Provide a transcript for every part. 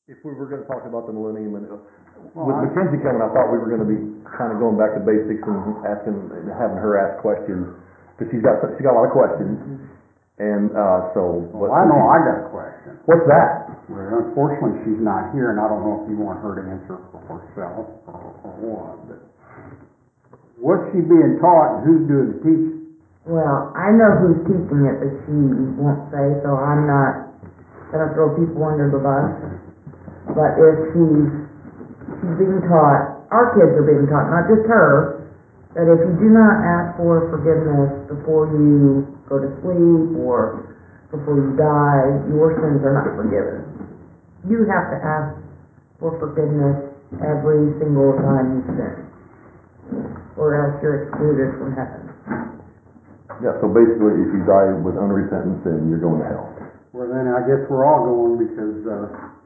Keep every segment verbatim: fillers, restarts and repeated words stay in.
if we were gonna talk about the millennium and, uh, Well, with I- Mackenzie coming, I thought we were gonna be kinda going back to basics and asking, and having her ask questions, cause she's got, she's got a lot of questions, and, uh, so. Well, I know I got a question. What's that? Well, unfortunately, she's not here, and I don't know if you want her to answer for herself or, or what, but what's she being taught and who's doing the teaching? Well, I know who's teaching it, but she won't say, so I'm not gonna throw people under the bus. But if she's, she's being taught, our kids are being taught, not just her, that if you do not ask for forgiveness before you go to sleep or before you die, your sins are not forgiven. You have to ask for forgiveness every single time you sin, or else you're excluded from heaven. Yeah, so basically, if you die with unrepentant sin, you're going to hell. Well, then I guess we're all going because, uh,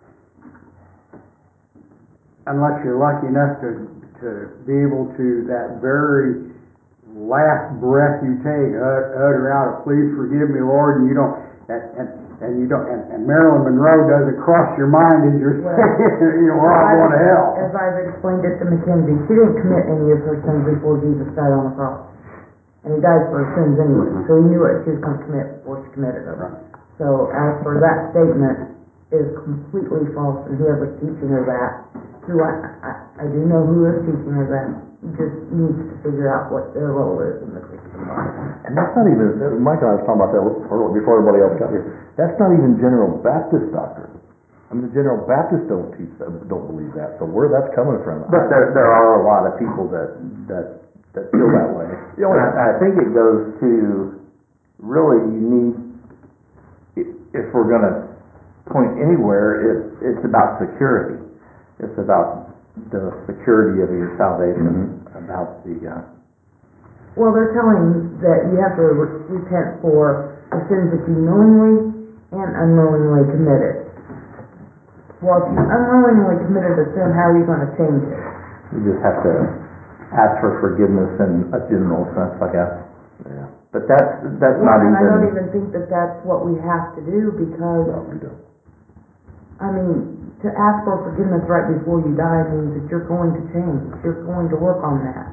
unless you're lucky enough to, to be able to, that very last breath you take, ut- utter out a please forgive me, Lord, and you don't, and, and, and you don't, and, and Marilyn Monroe doesn't cross your mind as you're Well, saying, you know, we're all going to hell. As I've explained it to Mackenzie, she didn't commit any of her sins before Jesus died on the cross. And he died for her sins anyway, Mhm. so he knew what she was going to commit before she committed them. Right. So as for that statement, it is completely false, and whoever's teaching her that, who I, I, I do know who is teaching her that, just needs to figure out what their role is in the Christian body. And that's not even, that- Mike and I was talking about that earlier, before everybody else got here. That's not even General Baptist doctrine. I mean, the General Baptists don't teach that, don't believe that, so where that's coming from. But there, there are a lot of people that, that, that feel that way. Oh, And yeah. I, I think it goes to, really, you need, i- if we're gonna point anywhere, it's, it's about security. It's about the security of your salvation, about the, uh, Well, they're telling that you have to re- repent for the sins that you knowingly and unknowingly committed. Well, if you unknowingly committed a sin, how are you going to change it? you just have to ask for forgiveness in a general sense, I guess. Yeah, But that's, that's Well, not and I don't even, even think that that's what we have to do, because, no, we don't. I mean, to ask for forgiveness right before you die means that you're going to change. You're going to work on that.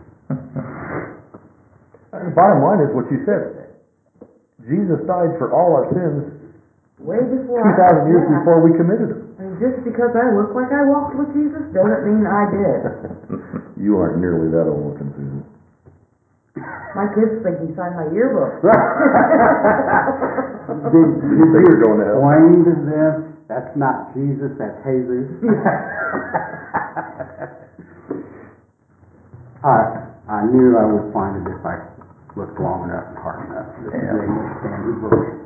And the bottom line is what you said. Jesus died for all our sins Way before two I thousand years yeah. before we committed them. I mean, just because I look like I walked with Jesus doesn't mean I did. You aren't nearly that old looking, Susan. My kids think he signed my yearbook. Did, did Think you you're going to hell? explain to them, that's not Jesus, that's Jesus? I, I knew I would find it if I looked long enough and hard enough. This is Yeah. English Standard Version.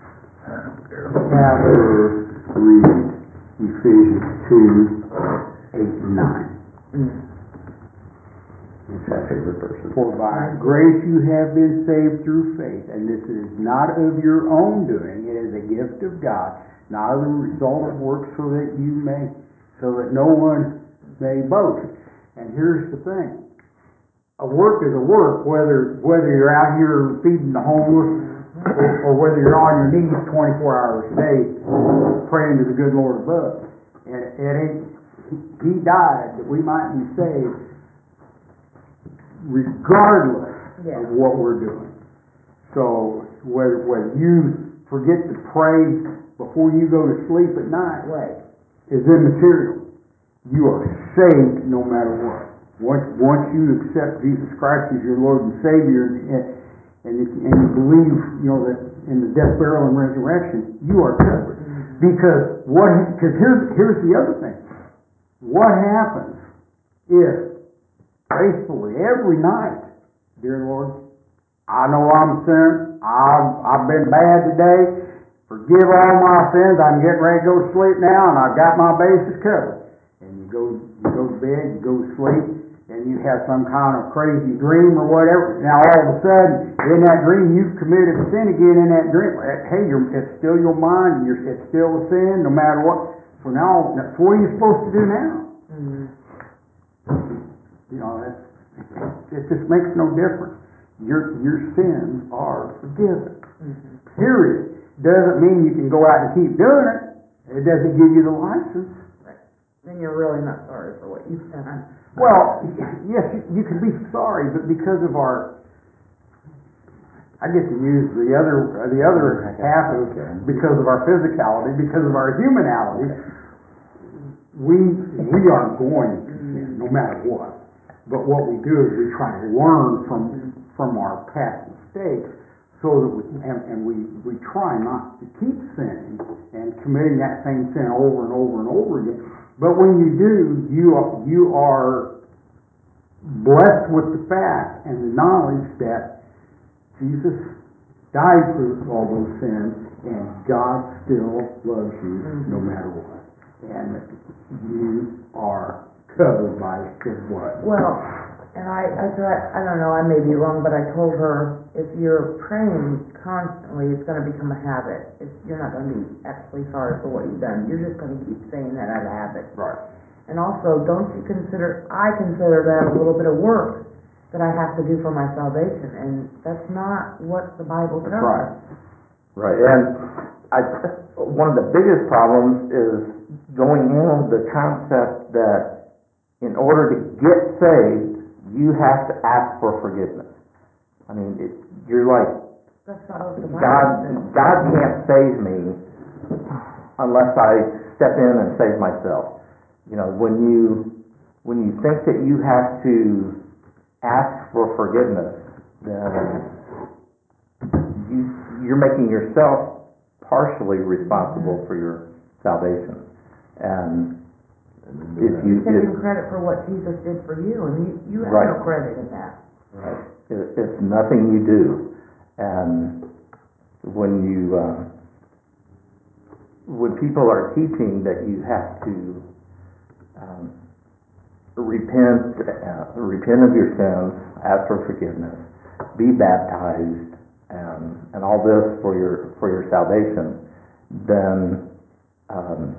Have her read Ephesians two, eight and nine. Mm. It's my favorite verses. For by grace you have been saved through faith, and this is not of your own doing, it is a gift of God, not of the result of works, so that you may, so that no one may boast. And here's the thing: a work is a work, whether whether you're out here feeding the homeless, or, or whether you're on your knees twenty-four hours a day praying to the good Lord above. And it ain't. He died that we might be saved, regardless Yeah. of what we're doing. So whether whether you forget to pray before you go to sleep at night Right. is immaterial. You are saved no matter what. Once once you accept Jesus Christ as your Lord and Savior, and and, if, and you believe, you know, that in the death, burial, and resurrection, you are covered. Mm-hmm. Because what? Because here's here's the other thing. What happens if faithfully every night, dear Lord, I know I'm a sinner. I've I've been bad today. Forgive all my sins. I'm getting ready to go to sleep now, and I've got my bases covered. And you go you go to bed, you go to sleep, and you have some kind of crazy dream or whatever. Now all of a sudden, in that dream, you've committed a sin again. In that dream, hey, you're, it's still your mind. You're, it's still a sin, no matter what. So now, so what are you supposed to do now? Mm-hmm. You know, that's, it just makes no difference. Your your sins are forgiven. Mm-hmm. Period. Doesn't mean you can go out and keep doing it. It doesn't give you the license. Then you're really not sorry for what you've done. Well, yes, you, you can be sorry, but because of our, I get to use the other, the other half of, because of our physicality, because of our humanality, we, we are going to sin, no matter what. But what we do is we try to learn from, from our past mistakes, so that we, and, and we, we try not to keep sinning and committing that same sin over and over and over again. But when you do, you are, you are blessed with the fact and the knowledge that Jesus died for all those sins, and God still loves you no matter what. And you are covered by His blood. Well, and I, I thought, I don't know, I may be wrong, but I told her, if you're praying constantly, it's going to become a habit. It's, you're not going to be actually sorry for what you've done. You're just going to keep saying that out of habit. Right. And also, don't you consider, I consider that a little bit of work that I have to do for my salvation, and that's not what the Bible tells That's right. us. Right, and I, one of the biggest problems is going in with the concept that in order to get saved, you have to ask for forgiveness. I mean, it, you're like, That's not what the Bible God, says. God can't save me unless I step in and save myself. You know, when you when you think that you have to ask for forgiveness, then you you're making yourself partially responsible for your salvation. And if you You're taking if, credit for what Jesus did for you, and you, you have Right. no credit in that. Right. It, it's nothing you do, and when you uh, when people are teaching that you have to um, repent, uh, repent of your sins, ask for forgiveness, be baptized, and and all this for your for your salvation, then um,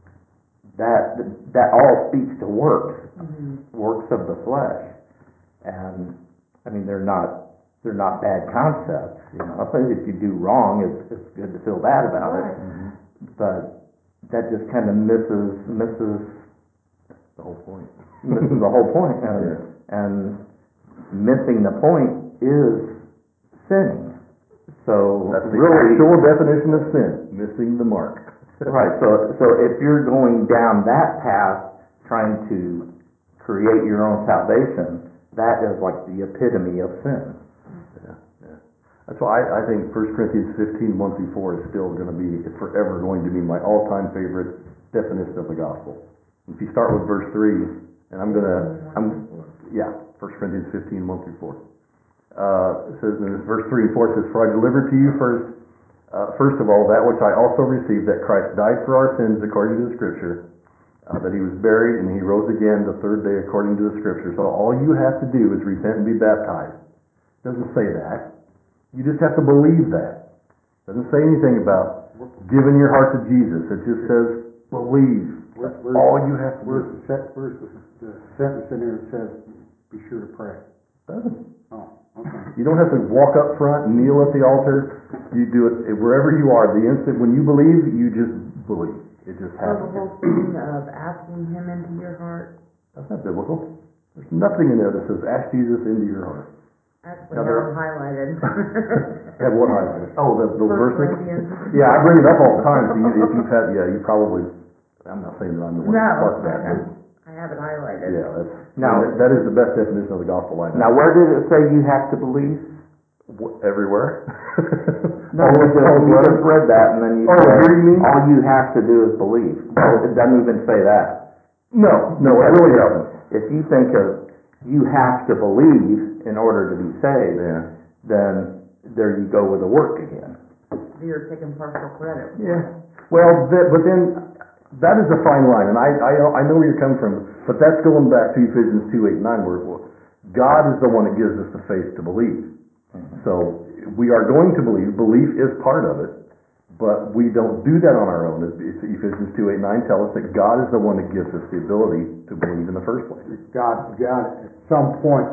that that all speaks to works, Mm-hmm. works of the flesh, and I mean they're not they're not bad concepts. You know, if you do wrong, it's it's good to feel bad about Right. it, but that just kind of misses misses The whole point. misses the whole point, and Yeah. and missing the point is sinning. So That's the really, actual definition of sin, missing the mark. right. So so if you're going down that path, trying to create your own salvation, that is like the epitome of sin. Yeah, yeah. That's why I, I think First Corinthians fifteen, one through four is still going to be, it's forever going to be my all-time favorite definition of the gospel. If you start with verse three, and I'm going to, I'm, yeah, First Corinthians fifteen, one through four. Uh, it says in this verse three and four, it says, "For I delivered to you first, uh, first of all, that which I also received, that Christ died for our sins according to the Scripture, uh, that He was buried, and He rose again the third day according to the Scripture." So all you have to do is repent and be baptized. It doesn't say that. You just have to believe that. It doesn't say anything about giving your heart to Jesus. It just says believe. That's Where's- all you have to Where's do. the, set, where's the, the sentence in there that says, be sure to pray? Doesn't. Oh, okay. You don't have to walk up front and kneel at the altar. You do it wherever you are. The instant when you believe, you just believe. It just So the happens. whole thing of asking Him into your heart, That's not biblical. There's nothing in there that says ask Jesus into your heart. actually Now, have there them highlighted. Have what highlighted? Oh, the, the First verse. Corinthians. Yeah, I bring it up all the time. So you, if you've had, yeah, you probably. I'm not saying that I'm the one that No, sparked that, I, but I have it highlighted. yeah, that's Now- that, that is the best definition of the gospel I know. Now, where did it say you have to believe? Wh- everywhere. No, All you of- just, all of you what? just read that, and then you Oh, said, here you mean? all you have to do is believe. Well, it doesn't even say that. No, no, it Because really if- doesn't. If you think of you have to believe in order to be saved, Yeah. then there you go with the work again. You're taking partial credit for Yeah. it. Well, that, but then that is a fine line, and I, I I know where you're coming from, but that's going back to Ephesians two, eight, nine, where God is the one that gives us the faith to believe. Mm-hmm. So we are going to believe. Belief is part of it, but we don't do that on our own. As Ephesians two, eight, nine tell us that God is the one that gives us the ability to believe in the first place. God, God, at some point,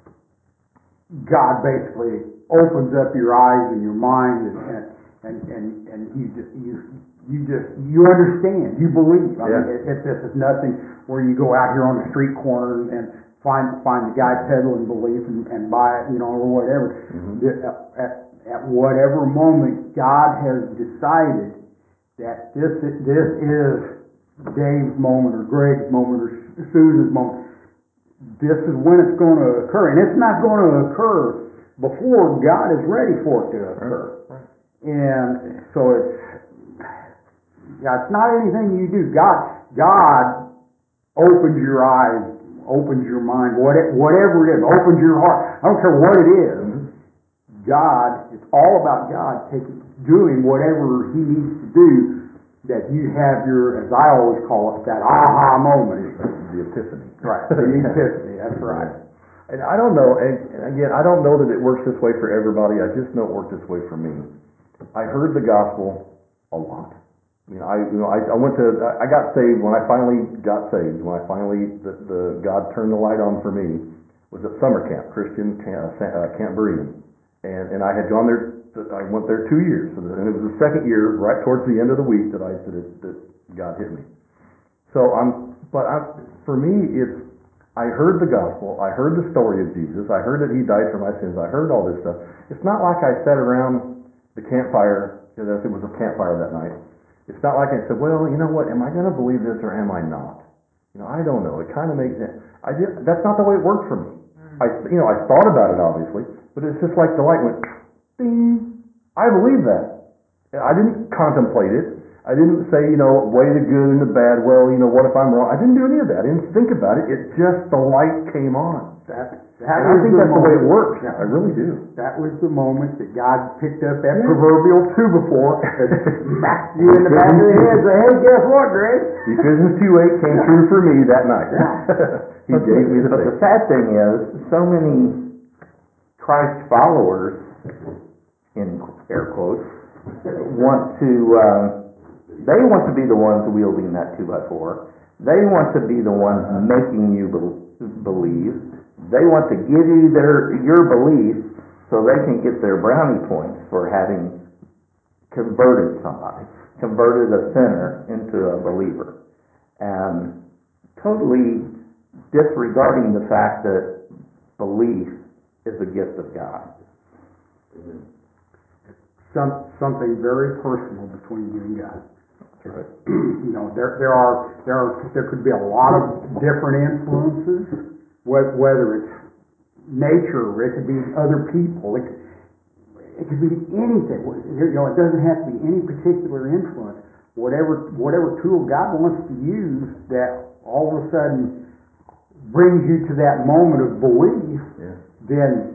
God basically opens up your eyes and your mind, and and and and, and you ju- you you just, you understand, you believe. I mean, Yeah. it, it, this is nothing where you go out here on the street corner and, and find, find the guy peddling belief and, and buy it, you know, or whatever. Mhm. The- At, at, at whatever moment God has decided that this, i- this is Dave's moment or Greg's moment or Susan's moment, this is when it's going to occur. And it's not going to occur before God is ready for it to occur. Right. And so it's, yeah, it's not anything you do. God, God opens your eyes, opens your mind, what it, whatever it is, opens your heart. I don't care what it is. Mhm. God, it's all about God taking, doing whatever He needs to do, that you have your, as I always call it, that aha moment. The epiphany. Right, the epiphany, that's right. And I don't know, and and again, I don't know that it works this way for everybody, I just know it worked this way for me. I heard the gospel a lot. I mean, I, you know, I, I went to, I I got saved when I finally got saved, when I finally, the, the God turned the light on for me, was at summer camp, Christian camp, uh, Camp Berean. And, and I had gone there, I went there two years, so the, and it was the second year, right towards the end of the week, that I, that, it, that God hit me. So I'm, but I'm, for me, it's, I heard the gospel, I heard the story of Jesus, I heard that He died for my sins, I heard all this stuff. It's not like I sat around the campfire, you know, it was a campfire that night. It's not like I said, well, you know what, am I going to believe this or am I not? You know, I don't know. It kind of makes it, I did, that's not the way it worked for me. I, you know, I thought about it, obviously, but it's just like the light went, ding, I believe that. I didn't contemplate it. I didn't say, you know, weigh the good and the bad, well, you know, what if I'm wrong? I didn't do any of that. I didn't think about it. It just, the light came on. That, that And I was think that's the way it moment- works. Yeah. I really do. That was the moment that God picked up that Yeah. proverbial two before and smacked you in the back of the head and said, hey, guess what, Greg? Ephesians two eight came true for me that night. He But gave me the But the faith. sad thing is, so many Christ followers, in air quotes, want to, um, they want to be the ones wielding that two by four. They want to be the ones making you bel believe. They want to give you their your belief so they can get their brownie points for having converted somebody, converted a sinner into a believer. And totally disregarding the fact that belief is a gift of God. Some, something very personal between you and God. That's right. You know, there there are there are there could be a lot of different influences, whe- whether it's nature, it could be other people, it could, it could be anything. You know, it doesn't have to be any particular influence. Whatever whatever tool God wants to use that all of a sudden brings you to that moment of belief, Yeah. then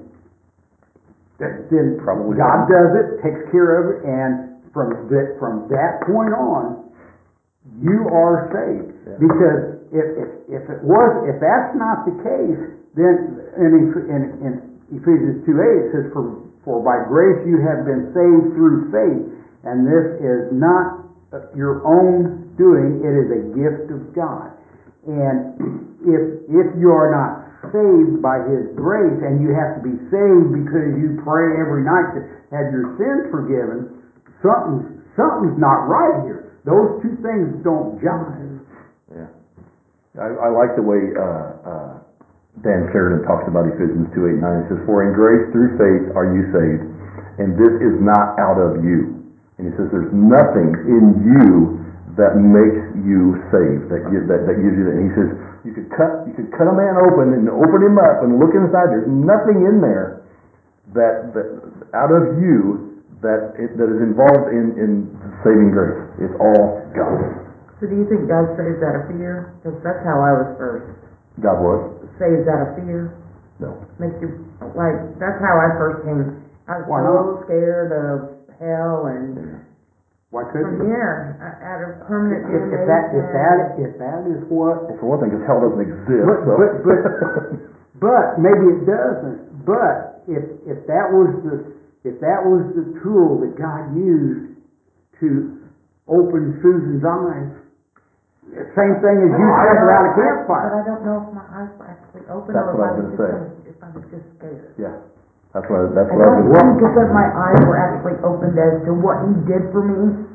then Probably God fine. does it, takes care of it, and from that from that point on, you are saved. Yeah. Because if if if it was if that's not the case, then in in, in Ephesians two eight it says, "For for by grace you have been saved through faith, and this is not your own doing; it is a gift of God." And if if you are not saved by His grace, and you have to be saved because you pray every night to have your sins forgiven, something's something's not right here. Those two things don't jive. Yeah. I, I like the way uh, uh, Dan Sheridan talks about Ephesians two eight nine. It says, "For in grace through faith are you saved, and this is not out of you." And he says, "There's nothing in you that makes you saved, that give, that, that gives you that." And he says, "You could cut you could cut a man open and open him up and look inside. There's nothing in there that, that out of you that it, that is involved in in saving grace. It's all God." So do you think God saves out of fear? Because that's how I was first. God what? Saves out of fear. No. Makes you, like, that's how I first came. I was Why so scared of hell and Yeah. Why couldn't from it? here, uh, out of permanent If, if that if that damnation. if that is what, Well, for one thing, because hell doesn't exist. But- so. but- but- but maybe it doesn't. But if if that was the if that was the tool that God used to open Susan's eyes, same thing as you I sitting know, around a I- But campfire. I don't know if my eyes were actually open That's or if what I I was was gonna just say. kinda, if I was just scared. Yeah, that's what I, that's I what I was don't going to think that my eyes were actually opened as to what He did for me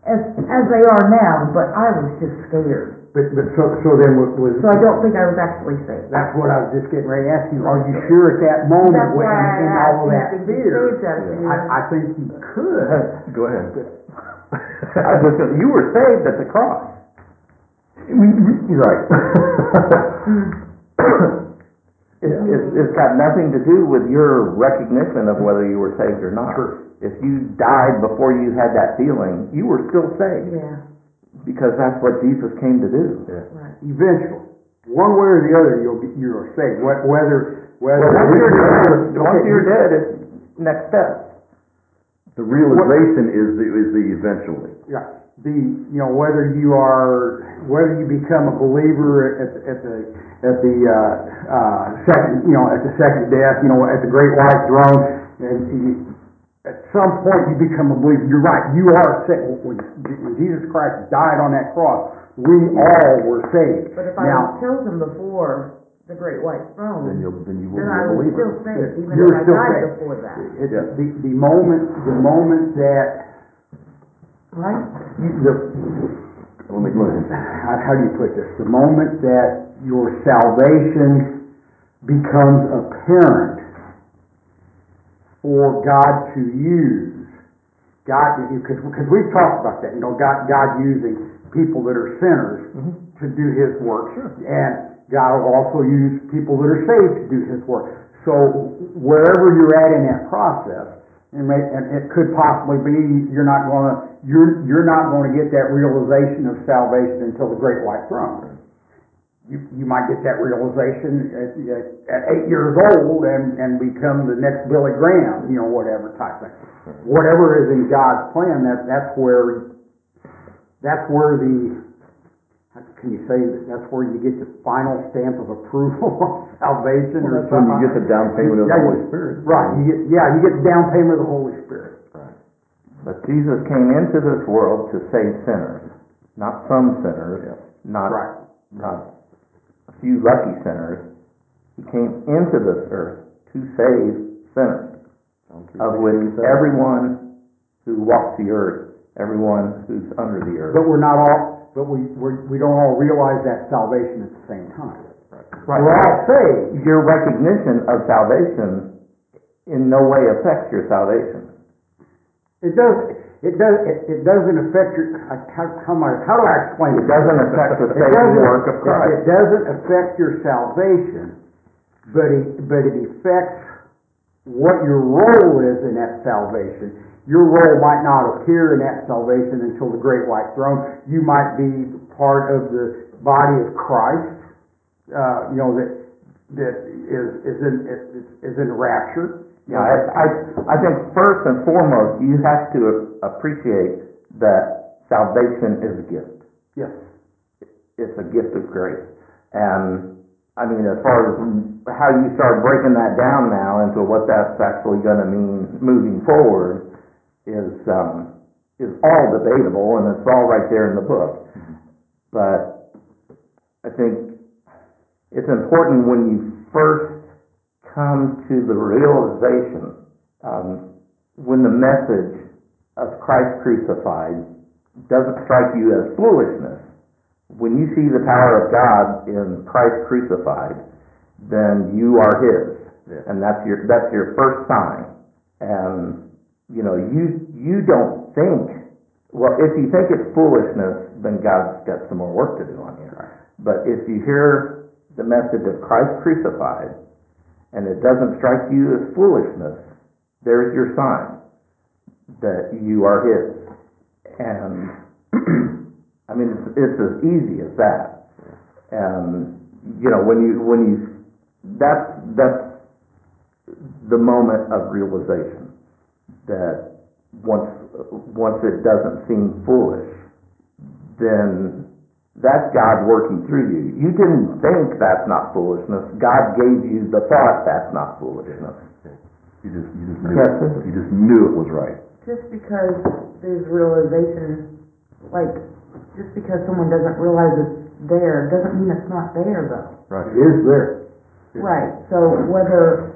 as, as they are now, but I was just scared. But, but so, so then was, was, So I don't think I was actually saved. that's what I was just getting ready to ask you, are you sure at that moment, That's when, why I in asked, all of do you that think you fear? saved out of fear? I, I think you could. Go ahead. I was just gonna, you were saved at the cross. You're right. It, it, it's got nothing to do with your recognition of whether you were saved or not. True. If you died before you had that feeling, you were still saved. Yeah, Because that's what Jesus came to do. Yeah. right. Eventually, one way or the other, you'll get, you're saved. Wh- Whether, whether. Well, once you're dead, once Okay, you're dead, it's next step. The realization is the, is the eventually. Yeah, the, you know, whether you are, whether you become a believer at, at the, at the, uh, uh, second, you know, at the second death, you know, at the great white throne, and you, at some point you become a believer. You're right, you are saved. When, when Jesus Christ died on that cross, we all were saved. But if I Now, was chosen before the great white throne, Then you'll, then you will then be I a was believer. still saved, even You're if I still died saved. before that, it, Yeah. the, the moment, the moment that, right? you, the, Let me, let me, how, how do you put this? The moment that your salvation becomes apparent for God to use, God, because because we've talked about that, you know, God God using people that are sinners Mhm. to do His work, Sure. and God will also use people that are saved to do His work. So wherever you're at in that process, and, may, and it could possibly be you're not going to you're you're not going to get that realization of salvation until the great white throne. You you might get that realization at, at, at eight years old and and become the next Billy Graham, you know, whatever type thing. Whatever is in God's plan, that that's where that's where the how can you say that that's where you get the final stamp of approval of salvation, well, or that's when something. you get the down payment of the Yeah, Holy you- Spirit. Right. You get yeah, you get the down payment of the Holy Spirit. Right. But Jesus came into this world to save sinners, not some sinners, Yeah. not Right. not a few lucky sinners. He came into this earth to save sinners, John three of which sixty-seven. everyone who walks the earth, everyone who's under the earth. But we're not all. But we we're, we don't all realize that salvation at the same time. Right. We're all saved. Your recognition of salvation in no way affects your salvation. It does. It does. It, it doesn't affect your. I- How, how, am I, how do I explain it? It doesn't affect the It saving doesn't- work of It, Christ. it doesn't affect your salvation, but it, but it affects what your role is in that salvation. Your role might not appear in that salvation until the great white throne. You might be part of the body of Christ. Uh, you know that that is is in is, is in the rapture. Yeah, I, I, I think first and foremost, you have to appreciate that salvation is a gift. Yes. It's a gift of grace. And, I mean, as far as how you start breaking that down now into what that's actually going to mean moving forward is, um, is all debatable, and it's all right there in the book. But I think it's important when you first come to the realization, um, when the message of Christ crucified doesn't strike you as foolishness, when you see the power of God in Christ crucified, then you are His, Yeah. and that's your that's your first sign. And you know, you you don't think, well, if you think it's foolishness, then God's got some more work to do on you. But if you hear the message of Christ crucified, and it doesn't strike you as foolishness, there's your sign that you are His. And I mean, it's, it's as easy as that. And you know, when you when you that's that's the moment of realization that once once it doesn't seem foolish, then that's God working through you. You didn't think that's not foolishness. God gave you the thought that's not foolishness. You just, you just knew Yes, it. sir. You just knew it was right. Just because there's realization, like, just because someone doesn't realize it's there, doesn't mean it's not there, though. Right. It is there. Right, so whether,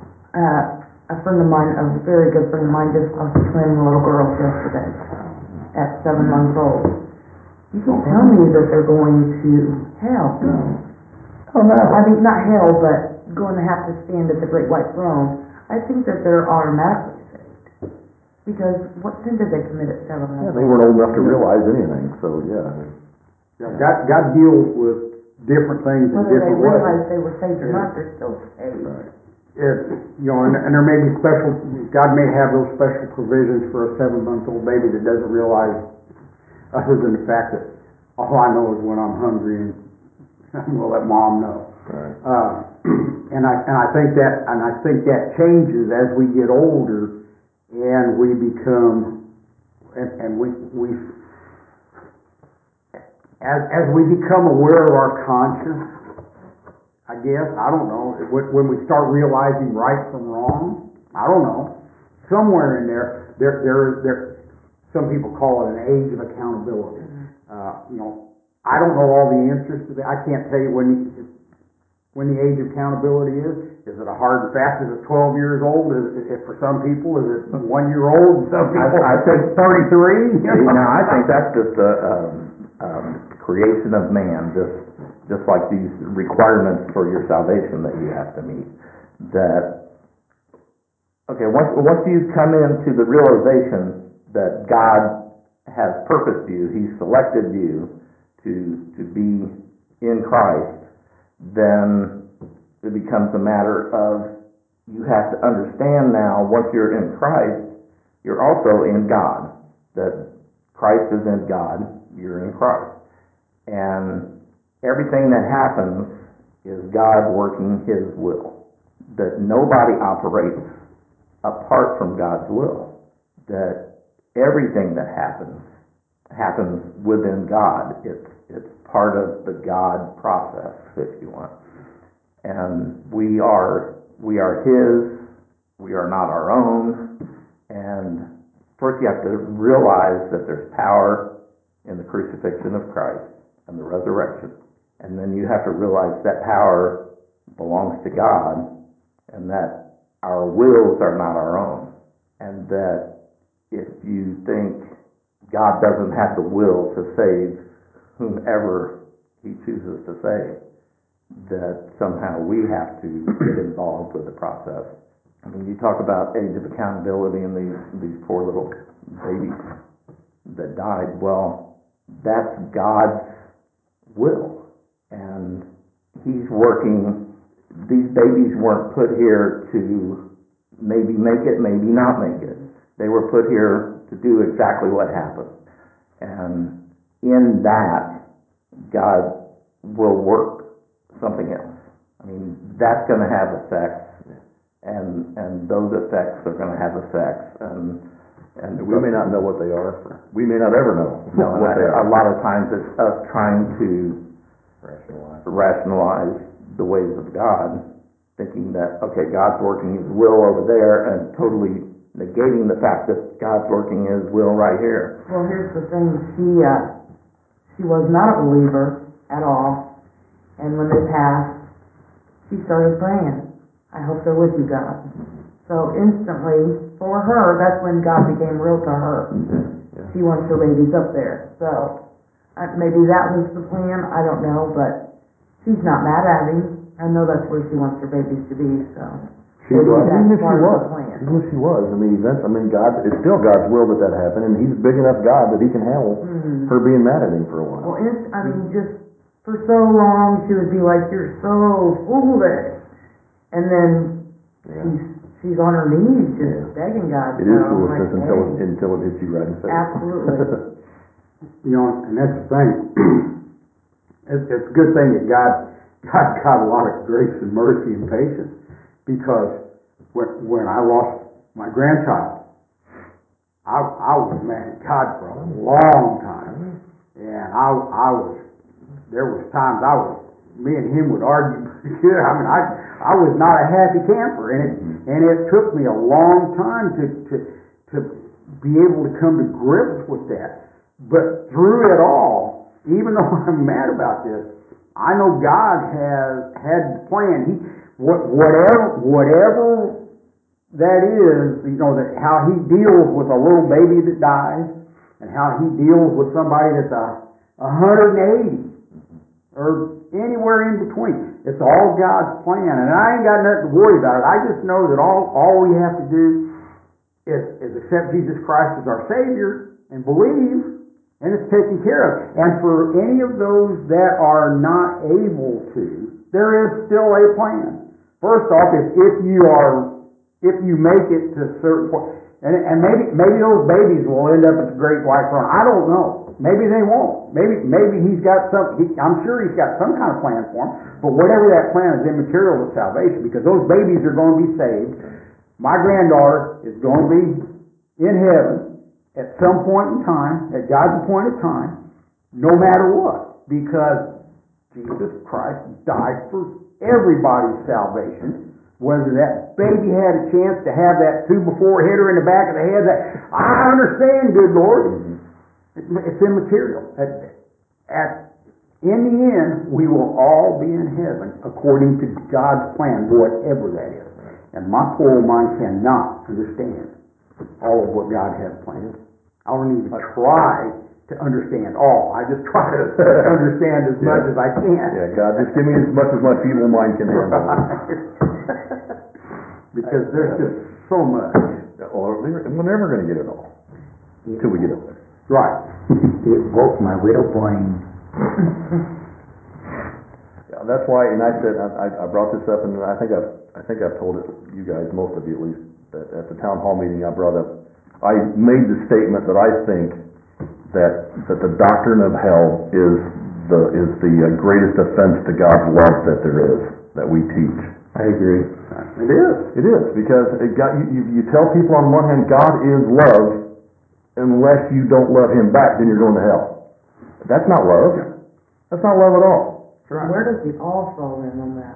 uh, a friend of mine, a very good friend of mine, just lost a twin little girls yesterday. at seven months old. You can't tell me that they're going to hell. Oh, no. I mean, not hell, but going to have to stand at the great white throne. I think that they're automatically saved. Because what sin did they commit at seven months Yeah, old? they weren't old enough to realize anything, so, yeah, I mean, Yeah, God, God deals with different things in Whether they different ways. realized they were saved or Yeah. not, they're still saved. right. It's, you know, and, and there may be special, God may have those special provisions for a seven-month-old baby that doesn't realize, other than the fact that all I know is when I'm hungry and I'm gonna let mom know. Right. Uh, and I and I think that and I think that changes as we get older, and we become, and, and we we as as we become aware of our conscience. I guess I don't know when, when we start realizing right from wrong. I don't know. Somewhere in there, there there there. Some people call it an age of accountability. Uh, you know, I don't know all the answers to that. I can't tell you when the, when the age of accountability is. Is it a hard and fast? Is it twelve years old? Is it, for some people, is it one year old? And some people, I, I think thirty-three. You know? No, I think that's just the um, um, creation of man, just just like these requirements for your salvation that you have to meet. That okay, once once you come into the realization that God has purposed you, He's selected you to to be in Christ, then it becomes a matter of you have to understand now, once you're in Christ, you're also in God. That Christ is in God, you're in Christ. And everything that happens is God working His will. That nobody operates apart from God's will. That everything that happens happens within God. It's it's part of the God process, if you want. And we are we are His. We are not our own. And first, you have to realize that there's power in the crucifixion of Christ and the resurrection, and then you have to realize that power belongs to God, and that our wills are not our own, and that if you think God doesn't have the will to save whomever He chooses to save, that somehow we have to get involved with the process. I mean, you talk about age of accountability and these these poor little babies that died. Well, that's God's will, and He's working. These babies weren't put here to maybe make it, maybe not make it. They were put here to do exactly what happened. And in that, God will work something else. I mean, that's going to have effects, and and those effects are going to have effects. And and we may not know what they are. For, we may not ever know no, what and they I, are. A lot of times it's us trying to Rationalize. rationalize the ways of God, thinking that, okay, God's working His will over there, and totally negating the fact that God's working His will right here. Well, here's the thing. She, uh, she was not a believer at all. And when they passed, she started praying, I hope they're with you, God. So instantly, for her, that's when God became real to her. Yeah, yeah. She wants her babies up there. So uh, maybe that was the plan. I don't know, but she's not mad at Him. I know that's where she wants her babies to be. So She maybe was, that's even if she part of was, the plan. even if she was, I mean, events. I mean, God, it's still God's will that that happened, and He's big enough God that He can handle Mm. her being mad at Him for a while. Well, inst- I mean, just for so long, she would be like, "You're so foolish," and then Yeah. she's she's on her knees just Yeah. begging God. It so is I'm foolishness like, until hey. it until it hits you right in the face. Absolutely. You know, and that's the thing. It's, it's a good thing that God, God got a lot of grace and mercy and patience, because when when I lost my grandchild, I I was mad at God for a long time, and I I was there was times I was me and him would argue. I mean, I I was not a happy camper, and it and it took me a long time to to to be able to come to grips with that. But through it all, even though I'm mad about this, I know God has had the plan. He what whatever whatever that is, you know, that how He deals with a little baby that dies, and how He deals with somebody that's a, a hundred and eighty, or anywhere in between. It's all God's plan, and I ain't got nothing to worry about it. I just know that all, all we have to do is, is accept Jesus Christ as our Savior and believe, and it's taken care of. And for any of those that are not able to, there is still a plan. First off, if, if you are, if you make it to a certain point, and, and maybe maybe those babies will end up at the Great White Throne. I don't know. Maybe they won't. Maybe maybe he's got some. He, I'm sure he's got some kind of plan for them. But whatever that plan is, immaterial to salvation, because those babies are going to be saved. My granddaughter is going to be in heaven at some point in time, at God's appointed time, no matter what, because Jesus Christ died for everybody's salvation. Whether that baby had a chance to have that tube before hit her in the back of the head, that I understand, good Lord. Mm-hmm. It's, it's immaterial. At, at in the end, we will all be in heaven according to God's plan, whatever that is. And my poor mind cannot understand all of what God has planned. I don't even try to understand all. I just try to understand as much yeah. as I can. Yeah, God, just give me as much as my feeble mind can handle. Because there's just so much. Or we're never going to get it all until we get up there. Right. It woke my little brain. Yeah, that's why, and I said I, I brought this up, and I think I've I think I've told it you guys, most of you at least, that at the town hall meeting I brought up. I made the statement that I think that that the doctrine of hell is the is the uh, greatest offense to God's love that there is that we teach. I agree. It is. It is, because it got, you, you, you tell people on one hand, God is love, unless you don't love Him back, then you're going to hell. That's not love. That's not love at all. Right. Where does the all fall in on that?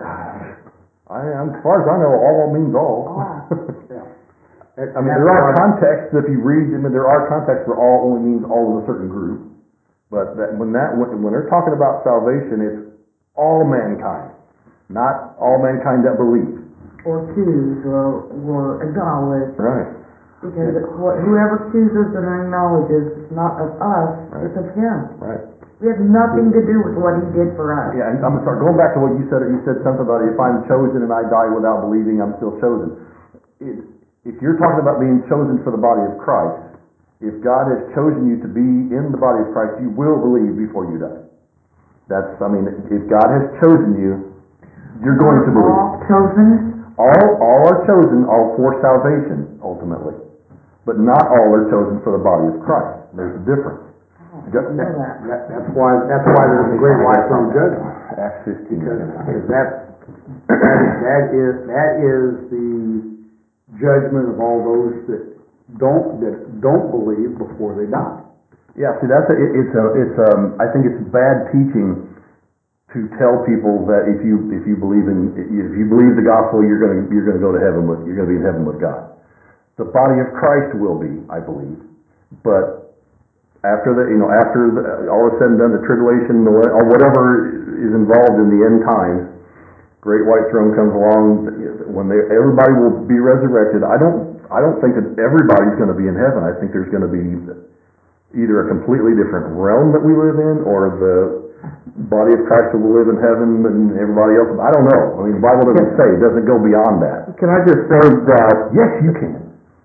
I, as far as I know, all means all. All. Yeah. I mean, there are contexts, if you read, I mean, there are contexts where all only means all of a certain group, but that, when that when, when they're talking about salvation, it's all mankind. Not all mankind that believe. Or choose, or, or acknowledge. Right. Because it, whoever chooses and acknowledges, it's not of us, Right. it's of Him. Right. We have nothing to do with what He did for us. Yeah, and I'm sorry, going back to what you said, you said something about if I'm chosen and I die without believing, I'm still chosen. It, if you're talking about being chosen for the body of Christ, if God has chosen you to be in the body of Christ, you will believe before you die. That's, I mean, if God has chosen you, you're going to believe. All chosen? All, all are chosen, all for salvation, ultimately. But not all are chosen for the body of Christ. There's a difference. Oh, I didn't know that. That, that's why that's why there's a great white throne judgment. Acts fifteen. Because, because that's that, that is that is the judgment of all those that don't that don't believe before they die. Yeah, see, that's a, it, it's a it's um I think it's bad teaching to tell people that if you if you believe in if you believe the gospel, you're going to you're going to go to heaven with you're going to be in heaven with God. The body of Christ will be, I believe, but after the you know after the, all is said and done, the tribulation or whatever is involved in the end times, great white throne comes along. When they everybody will be resurrected, I don't I don't think that everybody's going to be in heaven. I think there's going to be either a completely different realm that we live in, or the body of Christ will live in heaven and everybody else. I don't know. I mean, the Bible doesn't say. It doesn't go beyond that. Can I just say that Yes, you can.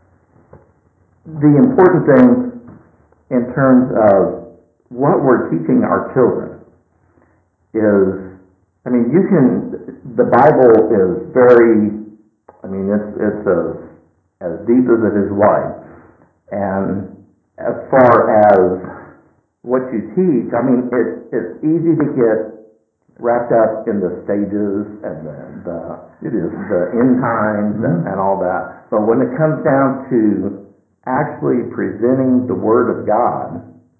the important thing in terms of what we're teaching our children is, I mean, you can, the Bible is very, I mean, it's, it's as, as deep as it is wide. And as far as what you teach, I mean, it, it's easy to get wrapped up in the stages and the, the, It is. the end times and, and all that. But when it comes down to actually presenting the Word of God,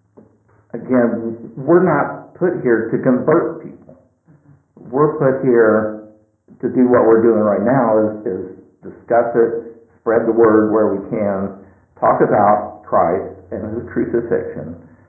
again, we're not put here to convert people. We're put here to do what we're doing right now, is, is discuss it, spread the Word where we can, talk about Christ and His crucifixion,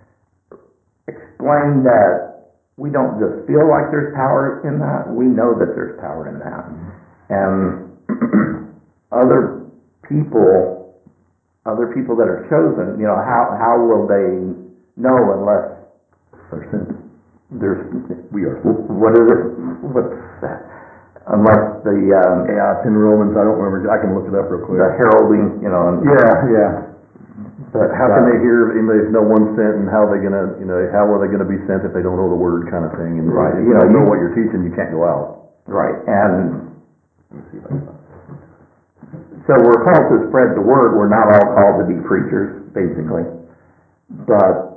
explain that we don't just feel like there's power in that, we know that there's power in that. And other people other people that are chosen, you know, how, how will they know unless They're sent. there's, We are sent. what is it, what's that? Unless the, um, Yeah, it's in Romans, I don't remember, I can look it up real quick. the heralding, you know, and. Yeah, yeah. But, How can uh, they hear, and there's no one sent, and how are they gonna, you know, how are they gonna be sent if they don't know the word kind of thing? And Right, if you you know, don't know you- what you're teaching, you can't go out. Right, and Let me see if I can find it. so we're called to spread the word. We're not all called to be preachers, basically. But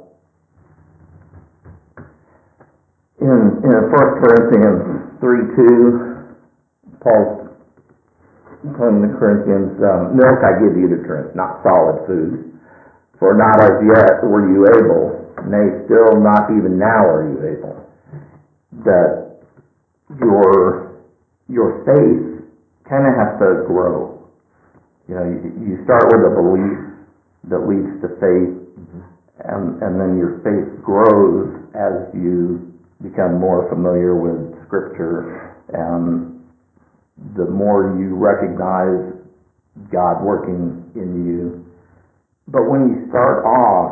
in, in First Corinthians three two, Paul's telling the Corinthians, um, milk I give you to drink, not solid food. For not as yet were you able, nay, still not even now are you able, that your your faith kind of has to grow. You know, you, you start with a belief that leads to faith, and and then your faith grows as you become more familiar with Scripture, and the more you recognize God working in you. But when you start off,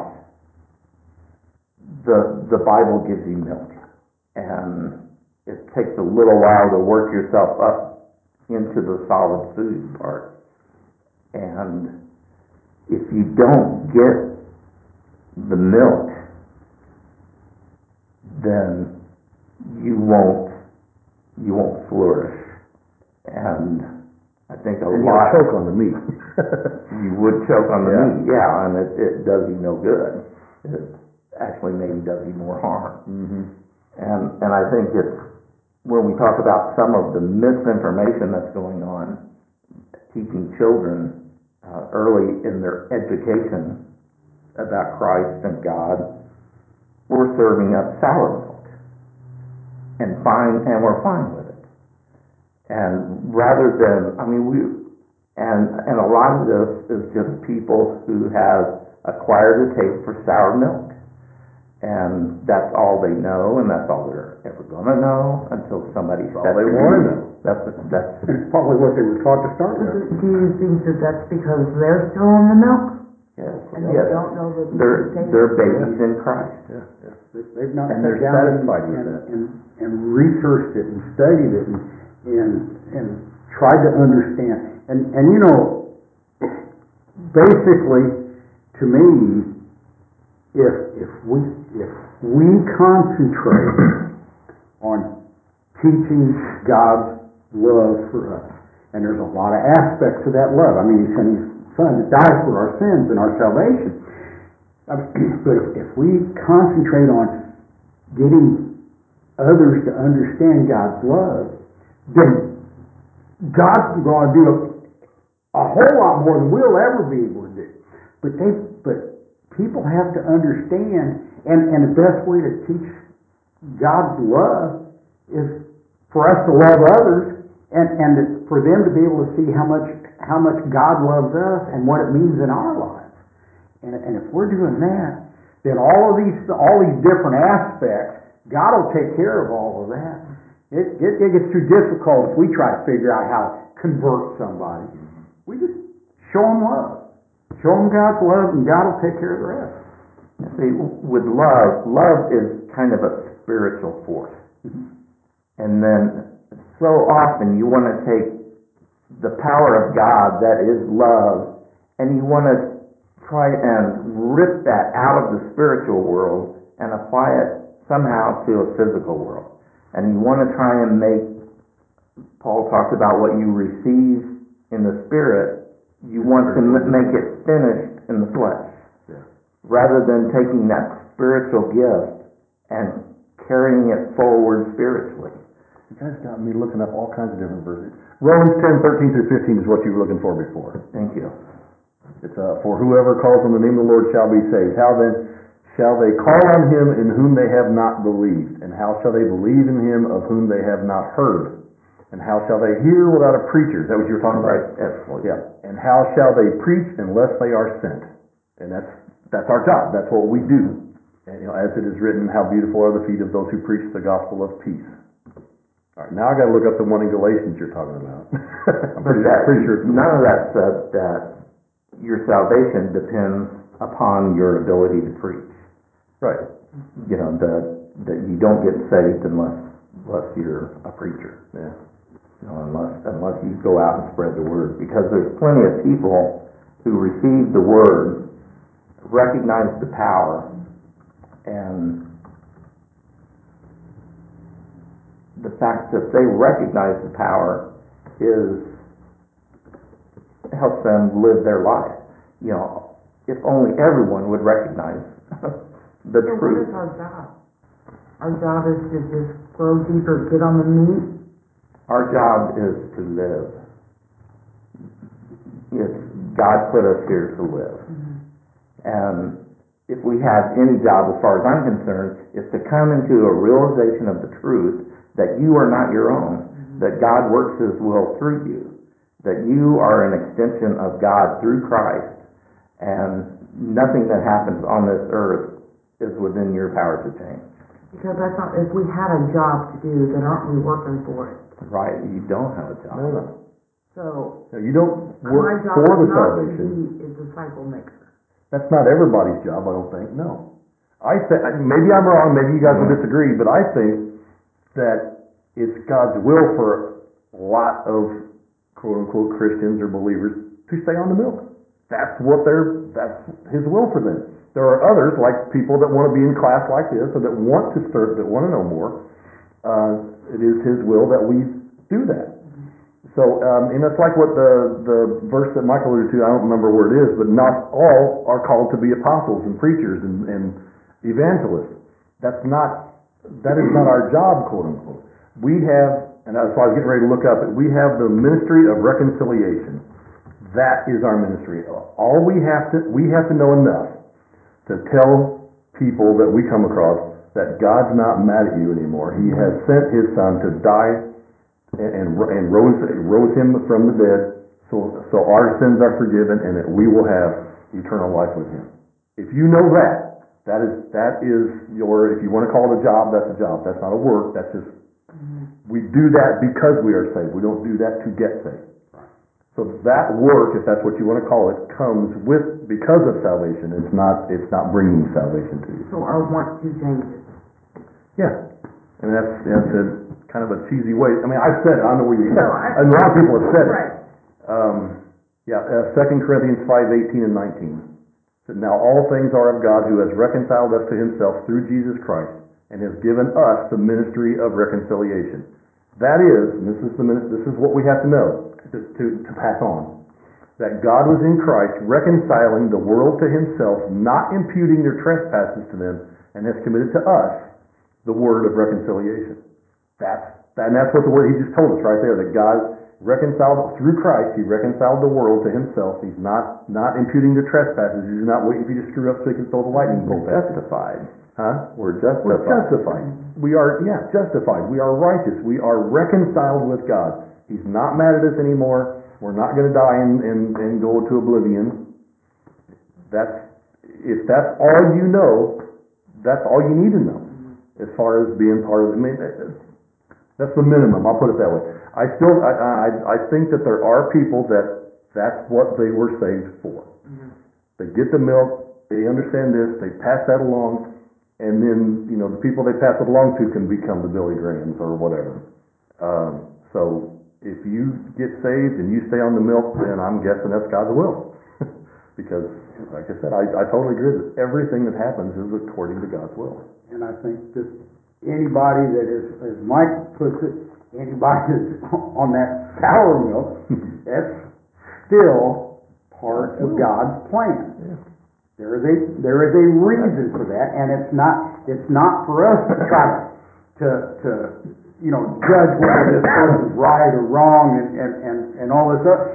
the the Bible gives you milk, and it takes a little while to work yourself up into the solid food part. And if you don't get the milk, then you won't you won't flourish. And I think a And lot you'll choke on the meat. you would choke on the Yeah. meat, yeah, and it, it does you no good. It actually maybe does you more harm. Mm-hmm. And and I think it's when we talk about some of the misinformation that's going on, teaching children uh, early in their education about Christ and God, we're serving up sour milk, and fine, and we're fine with it. And rather than, I mean, we, and and a lot of this is just people who have acquired a taste for sour milk, and that's all they know, and that's all they're ever going to know until somebody That's all sets they them wanna free. know. That's that's And it's probably what they were taught to start with. Do you think that that's because they're still on the milk yes, and they yes. don't know the They're taste? they're babies in Christ. Yeah, yeah. They- They've not And sat they're down and, satisfied with and, that. and, and researched it and studied it and, and, and tried to understand. And, and you know, basically, to me, if, if we, if we concentrate on teaching God's love for us, and there's a lot of aspects of that love. I mean, He sent His Son to die for our sins and our salvation. I mean, but if, if we concentrate on getting others to understand God's love, then God's going to do a, a whole lot more than we'll ever be able to do. But they, but people have to understand, and, and the best way to teach God's love is for us to love others, and, and for them to be able to see how much how much God loves us and what it means in our lives. And, and if we're doing that, then all of these all these different aspects, God will take care of all of that. It, it, it gets too difficult if we try to figure out how to convert somebody. We just show them love. Show them God's love, and God will take care of the rest. See, with love, love is kind of a spiritual force. Mhm. And then so often you want to take the power of God that is love, and you want to try and rip that out of the spiritual world and apply it somehow to a physical world. And you want to try and make, Paul talks about what you receive in the spirit, you want to m- make it finished in the flesh. Yeah. Rather than taking that spiritual gift and carrying it forward spiritually. You guys got me looking up all kinds of different verses. Romans ten, thirteen through fifteen is what you were looking for before. Thank you. It's uh, for whoever calls on the name of the Lord shall be saved. How then shall they call on him in whom they have not believed? And how shall they believe in him of whom they have not heard? And how shall they hear without a preacher? Is that what you were talking about? Right, absolutely. Yeah. And how shall they preach unless they are sent? And that's that's our job. That's what we do. And, you know, as it is written, how beautiful are the feet of those who preach the gospel of peace. All right, now I got to look up the one in Galatians you're talking about. I'm But pretty, that, pretty sure it's the none one. of that said that your salvation depends upon your ability to preach. Right. You know, that, that you don't get saved unless, unless you're a preacher. Yeah. You know, unless, unless you go out and spread the word. Because there's plenty of people who receive the word, recognize the power, and the fact that they recognize the power is helps them live their life. You know, if only everyone would recognize the So what truth. is our job? Our job is to just grow deeper, get on the meat. Our job is to live. It's God put us here to live. Mm-hmm. And if we have any job, as far as I'm concerned, is to come into a realization of the truth that you are not your own, Mm-hmm. that God works His will through you, that you are an extension of God through Christ, and nothing that happens on this earth is within your power to change. Because I thought if we had a job to do, then aren't we working for it? Right? You don't have a job. No, no. So No, you don't my work job for is the not salvation. to be a disciple maker. That's not everybody's job, I don't think. No. I th- maybe I'm wrong, maybe you guys will disagree, but I think that it's God's will for a lot of quote-unquote Christians or believers to stay on the milk. That's what they're, that's His will for them. There are others, like people that want to be in class like this, or that want to start, that want to know more. Uh, it is His will that we do that. So, um, and it's like what the, the verse that Michael alluded to, I don't remember where it is, but not all are called to be apostles and preachers and, and evangelists. That's not, that is not our job, quote unquote. We have, and that's why I was getting ready to look up it, we have the ministry of reconciliation. That is our ministry. All we have to, we have to know enough to tell people that we come across that God's not mad at you anymore. He has sent His Son to die and and rose rose Him from the dead, so so our sins are forgiven, and that we will have eternal life with Him. If you know that, that is that is your. If you want to call it a job, that's a job. That's not a work. That's just we do that because we are saved. We don't do that to get saved. So that work, if that's what you want to call it, comes with because of salvation. It's not it's not bringing salvation to you. So our want to changes. Yeah, I mean that's that's a kind of a cheesy way. I mean, I've said it. I don't know where you. No, I- and a lot of people have said Right. it. Um, yeah, uh, Second Corinthians five eighteen and nineteen. So now all things are of God, who has reconciled us to Himself through Jesus Christ, and has given us the ministry of reconciliation. That is, and this is the min- this is what we have to know to, to to pass on. That God was in Christ reconciling the world to Himself, not imputing their trespasses to them, and has committed to us the word of reconciliation. That's and that's what the word He just told us right there, that God reconciled through Christ. He reconciled the world to Himself. He's not not imputing the trespasses. He's not waiting for you to screw up so He can throw the lightning bolt at you. Justified. Huh? We're justified. We're justified. We are yeah justified. We are righteous. We are reconciled with God. He's not mad at us anymore. We're not going to die and, and and go to oblivion. That's if that's all you know, that's all you need to know as far as being part of the. I mean, that's the minimum. I'll put it that way. I still, I, I, I think that there are people that that's what they were saved for. Mm-hmm. They get the milk, they understand this, they pass that along, and then you know the people they pass it along to can become the Billy Grahams or whatever. Um, so if you get saved and you stay on the milk, then I'm guessing that's God's will, because like I said, I, I totally agree that everything that happens is according to God's will. And I think just anybody that is, as Mike puts it, anybody that's on that sour milk, that's still part God's of will. God's plan. Yeah. There is a there is a reason for that, and it's not it's not for us to try to to, to you know judge whether this person's right or wrong and and and, and all this stuff.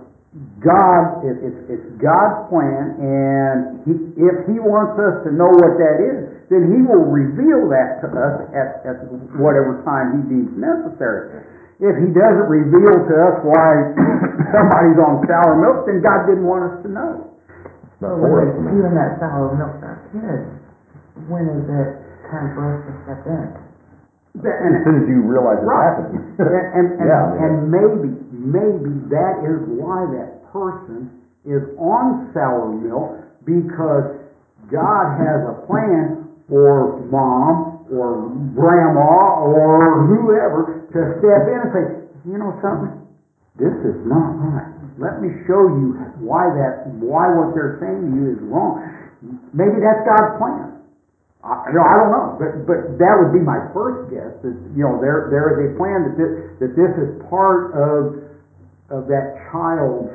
God, it, it's it's God's plan, and he, if He wants us to know what that is, then He will reveal that to us at, at whatever time He deems necessary. If He doesn't reveal to us why somebody's on sour milk, then God didn't want us to know. It's not But for when us to they're know. spewing that sour milk to our kids, when is it time for us to step in? That- As soon as you realize it's Right. happening. and and, and, Yeah, I mean, and maybe maybe that is why that person is on sour milk because God has a plan for mom or grandma or whoever to step in and say, you know something, this is not right. Let me show you why that, why what they're saying to you is wrong. Maybe that's God's plan. I, you know, I don't know, but but that would be my first guess. That you know, there there is a plan that this, that this is part of of that child's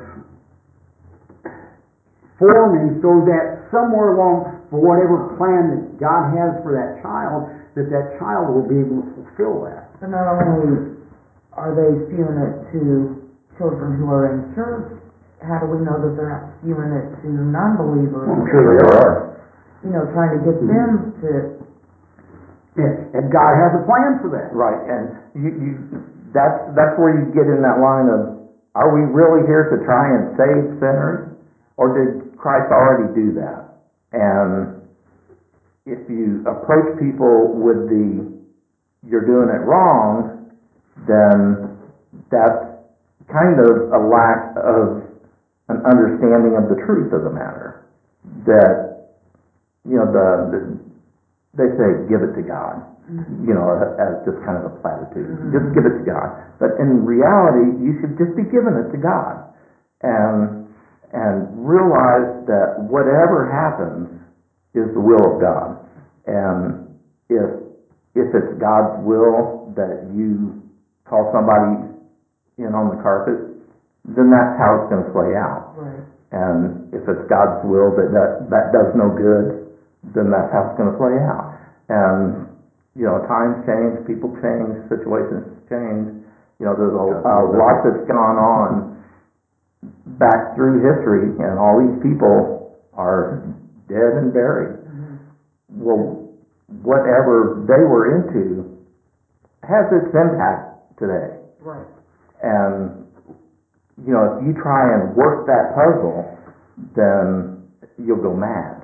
forming, so that somewhere along, for whatever plan that God has for that child, that that child will be able to fulfill that. But not only are they spewing it to children who are in church, how do we know that they're not spewing it to non-believers? I'm sure they are. You know, trying to get them to... Yeah, and God has a plan for that. Right, and you, you, that's, that's where you get in that line of, are we really here to try and save sinners? Or did Christ already do that? And if you approach people with the, you're doing it wrong, then that's kind of a lack of an understanding of the truth of the matter. That, you know, the, the they say give it to God, you know, as just kind of a platitude. Mm-hmm. Just give it to God. But in reality, you should just be giving it to God. And and realize that whatever happens is the will of God. And if if it's God's will that you call somebody in on the carpet, then that's how it's going to play out. Right. And if it's God's will that that, that does no good, then that's how it's going to play out. And, you know, times change, people change, situations change. You know, there's a, a lot that's gone on back through history, and all these people are dead and buried. Mm-hmm. Well, whatever they were into has its impact today. Right. And, you know, if you try and work that puzzle, then you'll go mad.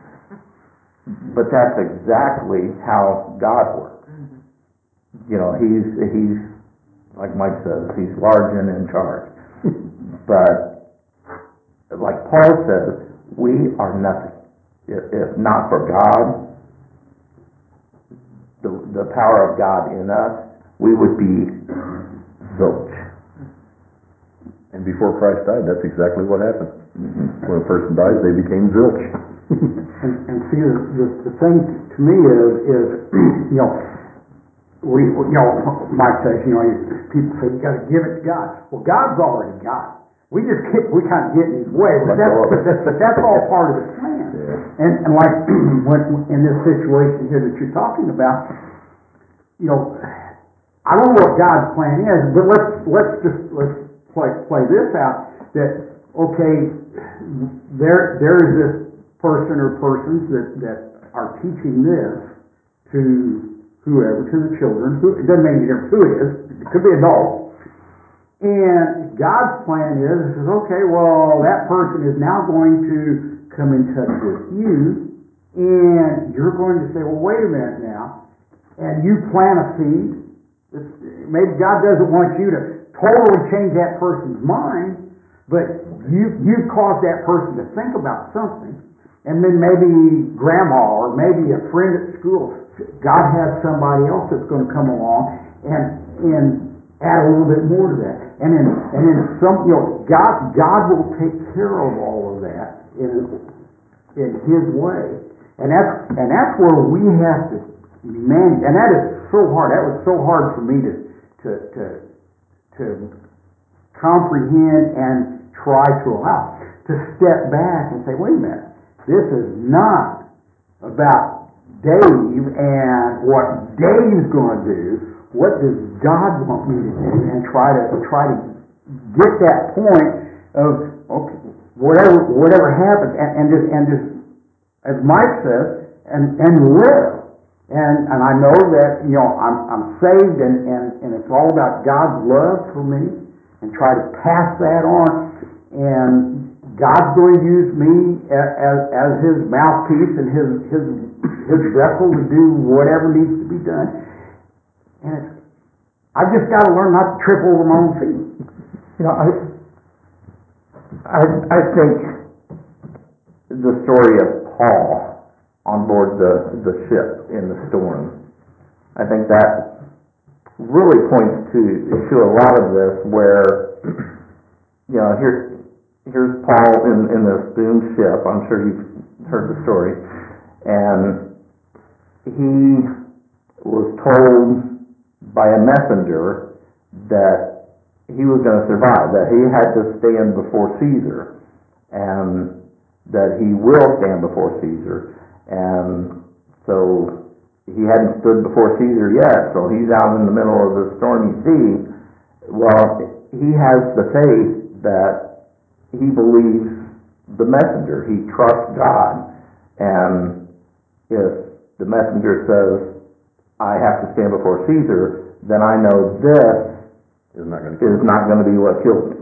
But that's exactly how God works. Mm-hmm. You know, he's, he's, like Mike says, he's large and in charge. But, like Paul says, we are nothing. If, if not for God, the, the power of God in us, we would be zilch. And before Christ died, that's exactly what happened. Mm-hmm. When a person dies, they became zilch. and, and see, the, the, the thing to me is, is you know, we, you know, Mike says, you know, people say you got to give it to God. Well, God's already got it. We just get, we kind of get in His way, but that's, but that's, but that's all part of the plan. Yeah. And, and like when, in this situation here that you're talking about, you know, I don't know what God's plan is, but let's let's just let's play play this out. That okay, there there is this person or persons that that are teaching this to whoever, to the children. Who, it doesn't make any difference who it is. It could be adults. And God's plan is, it says, okay, well, that person is now going to come in touch with you, and you're going to say, well, wait a minute now, and you plant a seed. It's, maybe God doesn't want you to totally change that person's mind, but you you've caused that person to think about something, and then maybe grandma or maybe a friend at school, God has somebody else that's going to come along and and add a little bit more to that, and then and then some, you know, God God will take care of all of that in in His way, and that's and that's where we have to manage, and that is so hard. That was so hard for me to to to to comprehend and try to allow, to step back and say, wait a minute, this is not about Dave and what Dave's going to do. What does God want me to do? And try to try to get that point of okay, whatever whatever happens, and, and just and just as Mike says, and and live. And and I know that, you know, I'm I'm saved, and, and, and it's all about God's love for me, and try to pass that on. And God's going to use me as as His mouthpiece and His His His vessel to do whatever needs to be done. And it's, I've just got to learn not to trip over my own feet. You know, I I, I think the story of Paul on board the, the ship in the storm, I think that really points to, to a lot of this where, you know, here, here's Paul in, in this doomed ship. I'm sure you've heard the story. And he was told by a messenger that he was going to survive, that he had to stand before Caesar, and that he will stand before Caesar. And so he hadn't stood before Caesar yet, so he's out in the middle of the stormy sea. Well, he has the faith that he believes the messenger. He trusts God. And if the messenger says, I have to stand before Caesar, then I know this Is not gonna is not going to be what kills me.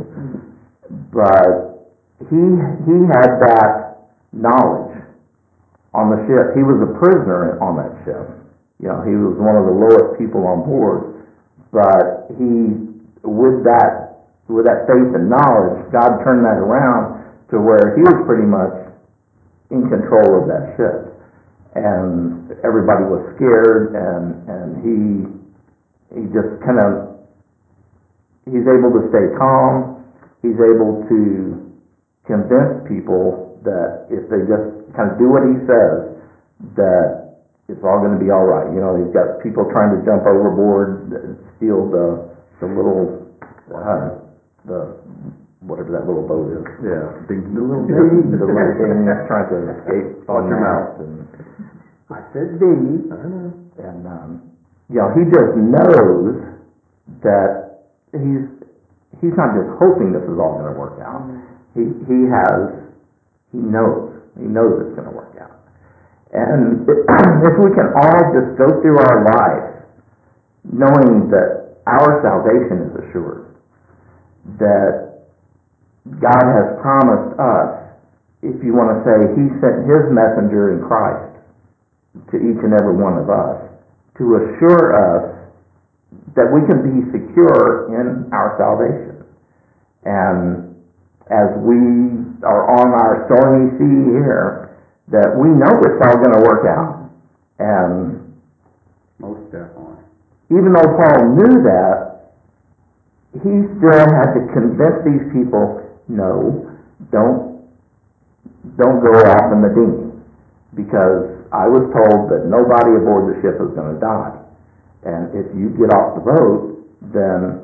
But he he had that knowledge on the ship. He was a prisoner on that ship. You know, he was one of the lowest people on board. But he, with that with that faith and knowledge, God turned that around to where he was pretty much in control of that ship. And everybody was scared, and and he he just kind of he's able to stay calm. He's able to convince people that if they just kind of do what he says, that it's all going to be all right. You know, he's got people trying to jump overboard, steal the the little uh, the whatever that little boat is. Yeah, dinky. The little The, the little thing that's trying to escape on Watch your that. And, I said dinghy. I know. and um, you know, he just knows that he's he's not just hoping this is all going to work out. He he has he knows he knows it's going to work out. And if we can all just go through our life knowing that our salvation is assured, that God has promised us, if you want to say, He sent His messenger in Christ to each and every one of us to assure us that we can be secure in our salvation. And as we are on our stormy sea here, that we know it's all going to work out. And Most definitely. even though Paul knew that, he still had to convince these people, no, don't don't go off in the dinghy, because I was told that nobody aboard the ship is going to die. And if you get off the boat, then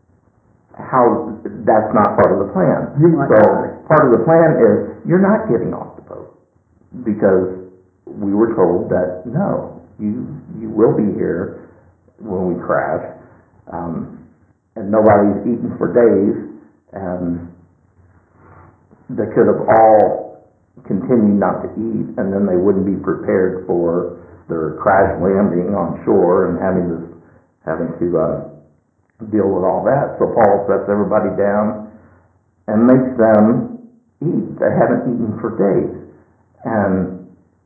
how that's not part of the plan. You might so die. part of the plan is you're not getting off the boat, because we were told that no, you you will be here when we crash, um, and nobody's eaten for days, and they could have all continued not to eat, and then they wouldn't be prepared for their crash landing on shore and having to having to uh, deal with all that. So Paul sets everybody down and makes them eat. They haven't eaten for days, and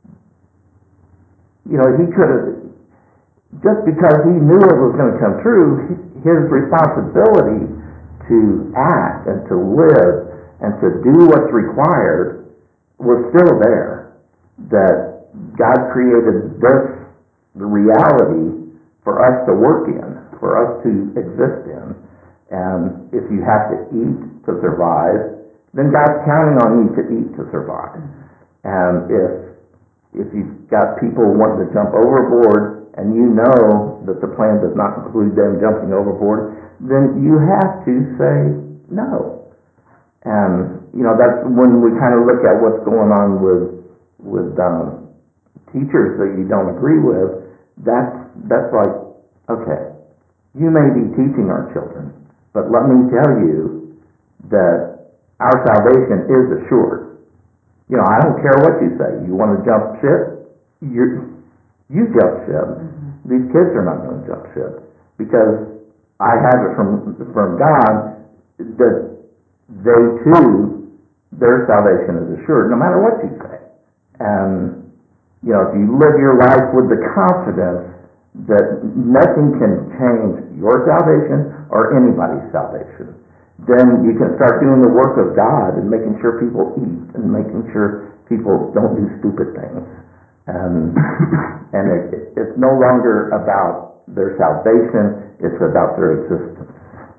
you know, he could have, just because he knew it was going to come true, his responsibility to act and to live and to do what's required was still there. That God created this reality for us to work in, for us to exist in. And if you have to eat to survive, then God's counting on you to eat to survive. And if if you've got people wanting to jump overboard and you know that the plan does not include them jumping overboard, then you have to say no. And, you know, that's when we kind of look at what's going on with with um, teachers that you don't agree with. That's, that's like, okay, you may be teaching our children, but let me tell you that our salvation is assured. You know, I don't care what you say. You want to jump ship? You're, you jump ship. Mm-hmm. These kids are not going to jump ship, because I have it from from God that they too, their salvation is assured, no matter what you say. And, you know, if you live your life with the confidence that nothing can change your salvation or anybody's salvation, then you can start doing the work of God and making sure people eat and making sure people don't do stupid things. And and it, it, it's no longer about their salvation, it's about their existence.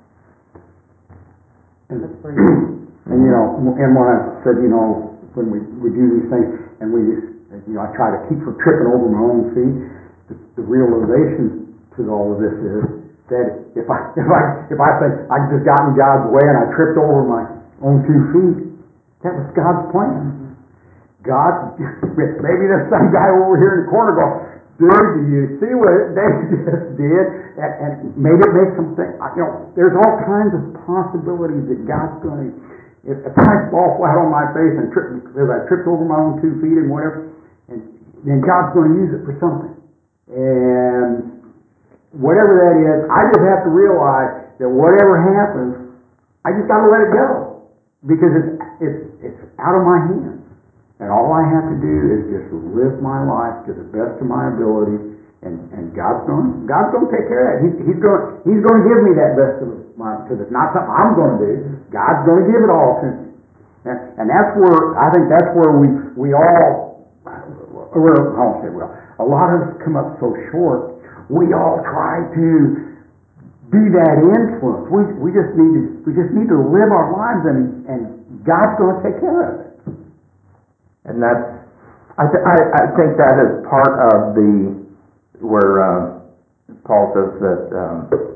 And, That's pretty good. and you know, and when I said, you know, when we, we do these things, and we, you know, I try to keep from tripping over my own feet, the, the realization to all of this is that if I if I if I think I just got in God's way and I tripped over my own two feet, that was God's plan. God, maybe there's some guy over here in the corner going, dude, do you see what they just did? And, and maybe it makes them think, you know, there's all kinds of possibilities that God's going to, if, if I fall flat on my face and trip, because I tripped over my own two feet and whatever, and then God's going to use it for something. And whatever that is, I just have to realize that whatever happens, I just got to let it go, because it's it's it's out of my hands. And all I have to do is just live my life to the best of my ability, and, and God's going God's going to take care of that. He, he's going He's going to give me that best of my, because it's not something I'm going to do. God's going to give it all to me, and, and that's where I think that's where we we all, well, I won't say well, a lot of us come up so short. We all try to be that influence. We we just need to we just need to live our lives, and and God's going to take care of it. And that's, I, th- I, I think that is part of the, where um, Paul says that um,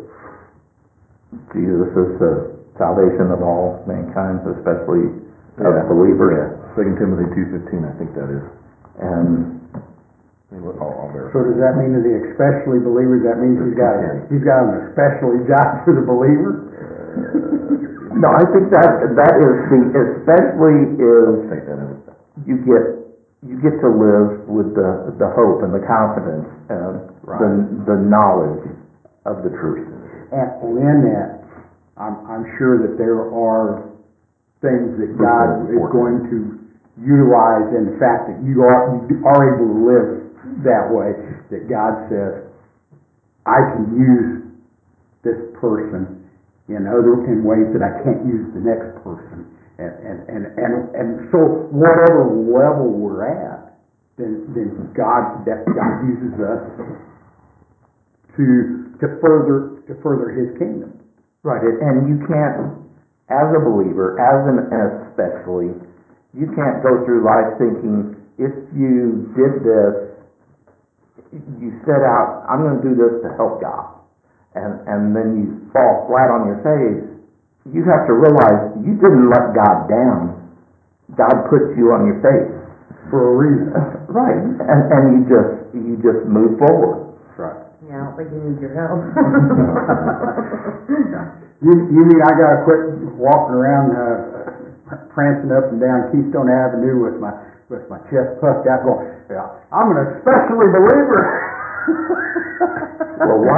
Jesus is the salvation of all mankind, especially of Yeah. believers. Yeah, Second Timothy two fifteen, I think that is. And I'll, I'll verify. So does that mean that the especially believers, that means he's got a, he's got an especially job for the believer? no, I think that that is the especially is Take that out. you get you get to live with the the hope and the confidence and Right. the the knowledge of the truth. And, and in that, I'm, I'm sure that there are things that God is going to utilize in the fact that you are you are able to live that way, that God says, I can use this person in other in ways that I can't use the next person. And, and, and, and, and so whatever level we're at, then then God that God uses us to to further to further His kingdom. Right, and you can't, as a believer, as an especially, you can't go through life thinking, if you did this, you set out, I'm going to do this to help God, and and then you fall flat on your face. You have to realize you didn't let God down. God put you on your face For a reason. right, and and you just you just move forward. Right. Yeah, I don't think you need your help. You, you mean I got to quit walking around uh, prancing up and down Keystone Avenue with my with my chest puffed out, going, yeah, I'm an especially believer. Well, why?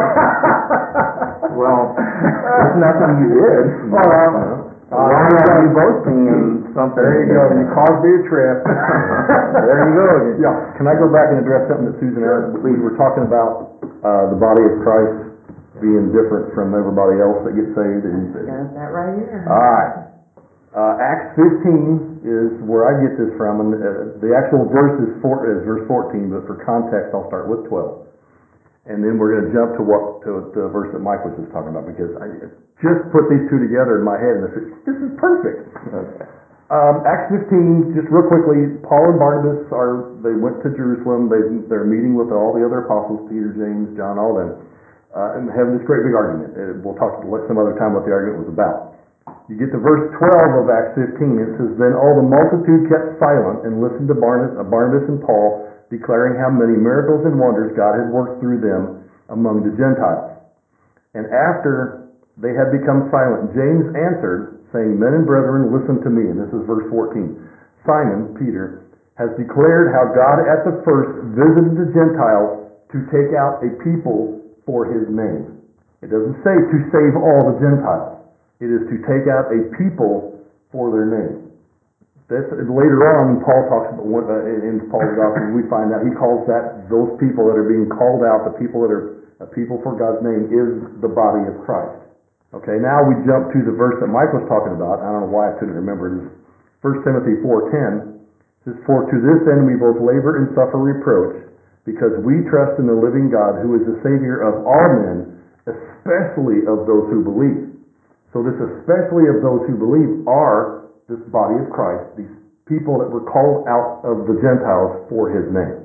Well, there's nothing you did. Well, um, Why are you boasting in something? There you go. You caused me a trip. There you go again. Yeah. Can I go back and address something that Susan asked? We were talking about uh, the body of Christ being different from everybody else that gets saved. And Got that right here. all right. Uh, Acts fifteen is where I get this from, and uh, the actual verse is, four, is verse fourteen, but for context I'll start with twelve. And then we're going to jump to what to the verse that Mike was just talking about, because I just put these two together in my head, and I said, this is perfect. Okay. Um, Acts fifteen, just real quickly, Paul and Barnabas are, they went to Jerusalem, they, they're meeting with all the other apostles, Peter, James, John, all them, uh, and having this great big argument. Uh, we'll talk some other time what the argument was about. You get to verse twelve of Acts fifteen, it says, then all the multitude kept silent and listened to Barnabas, uh, Barnabas and Paul, declaring how many miracles and wonders God had worked through them among the Gentiles. And after they had become silent, James answered, saying, men and brethren, listen to me. And this is verse fourteen. Simon, Peter, has declared how God at the first visited the Gentiles to take out a people for his name. It doesn't say to save all the Gentiles. It is to take out a people for their name. That's, later on, Paul talks about uh, in Paul's gospel. We find out he calls that those people that are being called out, the people that are a people for God's name, is the body of Christ. Okay, now we jump to the verse that Mike was talking about. I don't know why I couldn't remember it. It's First Timothy four ten. It says, "For to this end we both labor and suffer reproach, because we trust in the living God, who is the Savior of all men, especially of those who believe." So this especially of those who believe are this body of Christ, these people that were called out of the Gentiles for His name.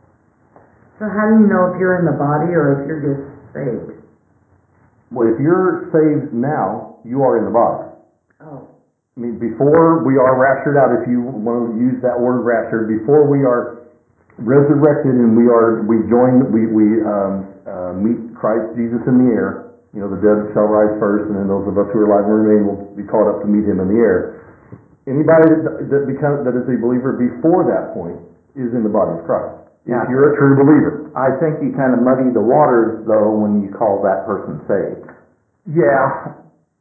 So how do you know if you're in the body or if you're just saved? Well, if you're saved now, you are in the body. Oh. I mean, before we are raptured out, if you want to use that word raptured, before we are resurrected and we are we join we we um, uh, meet Christ Jesus in the air. You know, the dead shall rise first, and then those of us who are alive and remain will be caught up to meet Him in the air. Anybody that that, becomes, that is a believer before that point is in the body of Christ. Yeah. If you're a true believer. I think you kind of muddy the waters, though, when you call that person saved. Yeah.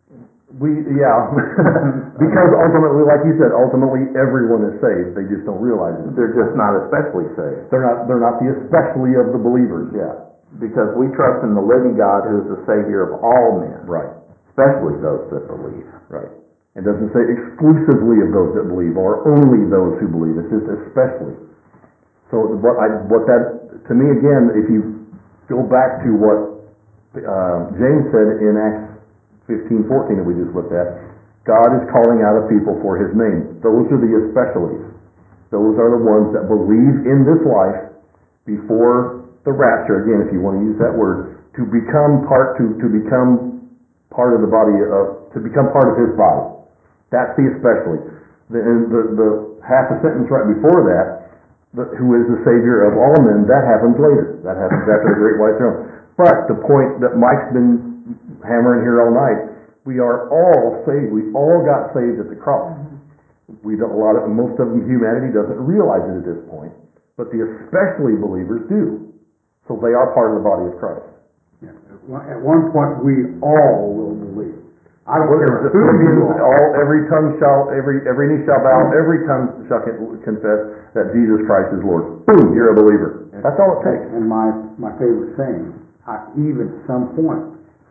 We yeah. Because ultimately, like you said, ultimately everyone is saved. They just don't realize it. They're just not especially saved. They're not. They're not the especially of the believers. Yeah. Because we trust in the living God, who is the Savior of all men. Right. Especially those that believe. Right. It doesn't say exclusively of those that believe or only those who believe. It's just especially. So what I what that to me again, if you go back to what uh, James said in Acts fifteen fourteen that we just looked at, God is calling out a people for His name. Those are the especiallys. Those are the ones that believe in this life before the rapture. Again, if you want to use that word, to become part to to become part of the body of to become part of His body. That's the especially. The the, the half a sentence right before that. The, who is the Savior of all men, that happens later. That happens after the great white throne. But the point that Mike's been hammering here all night, we are all saved. We all got saved at the cross. Mm-hmm. We don't, a lot of most of them, humanity doesn't realize it at this point, but the especially believers do. So they are part of the body of Christ. Yeah. At one point, we all will believe. I don't What care is it, who Philippians, you are. all every tongue shall every every knee shall bow, every tongue shall con- confess that Jesus Christ is Lord. Boom, you're a believer. That's all it takes. And my my favorite saying, I, even at some point,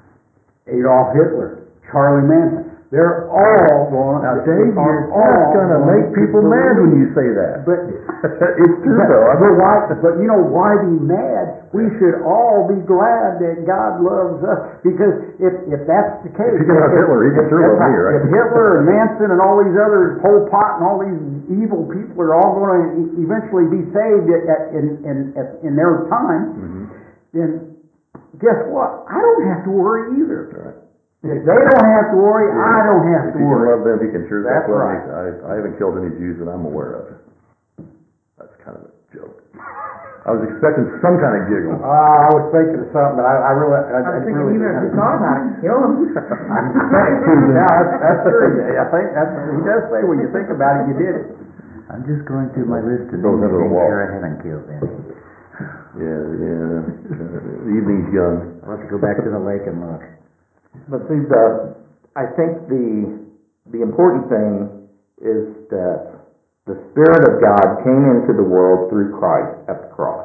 Adolf Hitler, Charlie Manson, they're all going. Now, they Dave, are you're just going to make people mad when you say that. But it's true, but, though. I but mean, why? But you know why be mad? We should all be glad that God loves us, because if if that's the case, if you can love Hitler, he can sure love me, right? If Hitler and Manson and all these other Pol Pot and all these evil people are all going to eventually be saved at, at, in in at, in their time, mm-hmm. then guess what? I don't have to worry either. Right. If they don't have to worry, yeah. I don't have if to If worry. he can love them, he can sure as That's love right. me. I, I haven't killed any Jews that I'm aware of. That's kind of a joke. I was expecting some kind of giggle. Uh, I was thinking of something, but I, I really, I, I was I thinking, really even if you thought about it, kill him. I'm thanks, Susan. Yeah, that's, that's true. I think that's, he does say when you think about it, you did it. I'm just going through my list of Goes names, into the making wall. sure I haven't killed any. Yeah, yeah. Uh, the evening's young. I'll have to go back to the lake and look. But see, the I think the the important thing is that the Spirit of God came into the world through Christ at the cross,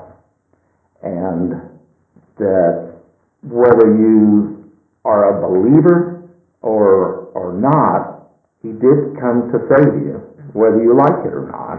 and that whether you are a believer or or not, He did come to save you, whether you like it or not.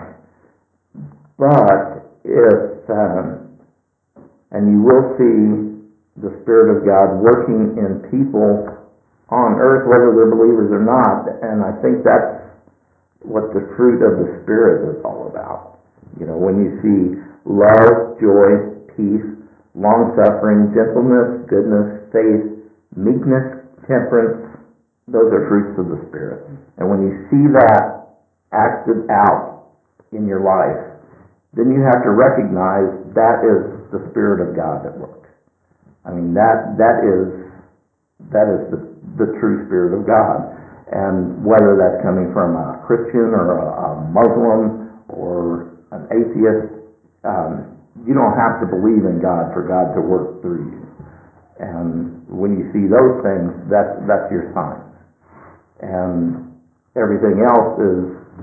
But if um, and you will see the Spirit of God working in people on earth, whether they're believers or not, and I think that's what the fruit of the Spirit is all about. You know, when you see love, joy, peace, long-suffering, gentleness, goodness, faith, meekness, temperance, those are fruits of the Spirit. And when you see that acted out in your life, then you have to recognize that is the Spirit of God at work. I mean, that that is that is the, the true Spirit of God. And whether that's coming from a Christian or a, a Muslim or an atheist, um, you don't have to believe in God for God to work through you. And when you see those things, that's that's your signs. And everything else is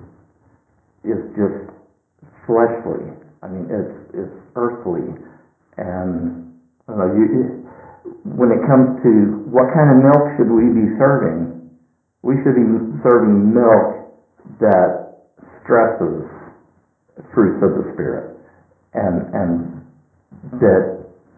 is just fleshly. I mean, it's it's earthly. And you know, you when it comes to what kind of milk should we be serving, we should be serving milk that stresses fruits of the Spirit, and and that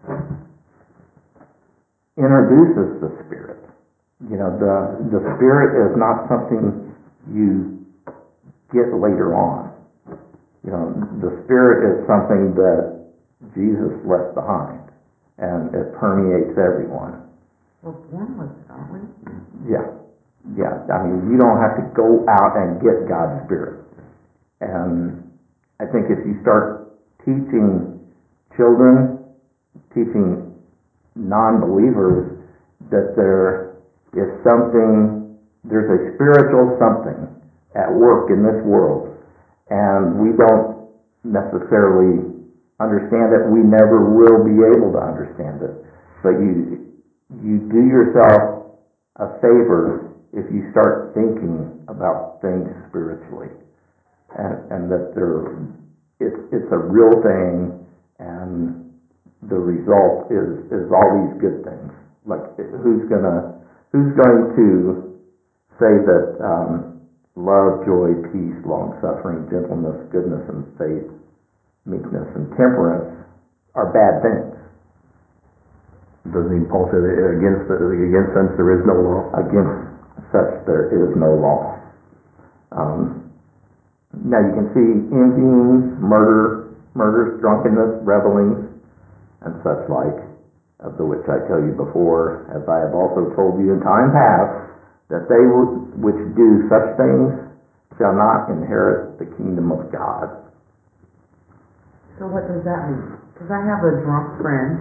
introduces the Spirit. You know, the the Spirit is not something you get later on. You know, the Spirit is something that Jesus left behind, and it permeates everyone. We're born with it, aren't we? Yeah, yeah. I mean, you don't have to go out and get God's Spirit. And I think if you start teaching children, teaching non-believers that there is something, there's a spiritual something at work in this world, and we don't necessarily understand it, we never will be able to understand it. But you you do yourself a favor if you start thinking about things spiritually, and and that there it's it's a real thing, and the result is is all these good things. Like, who's gonna who's going to say that um, love, joy, peace, long suffering, gentleness, goodness, and faith, meekness, and temperance are bad things? Doesn't even Paul say that against the, against such there is no law? Against such there is no law. Um, now you can see envyings, murder, murders, drunkenness, revelings, and such like, of the which I tell you before, as I have also told you in time past, that they w- which do such things shall not inherit the kingdom of God. So what does that mean? Because I have a drunk friend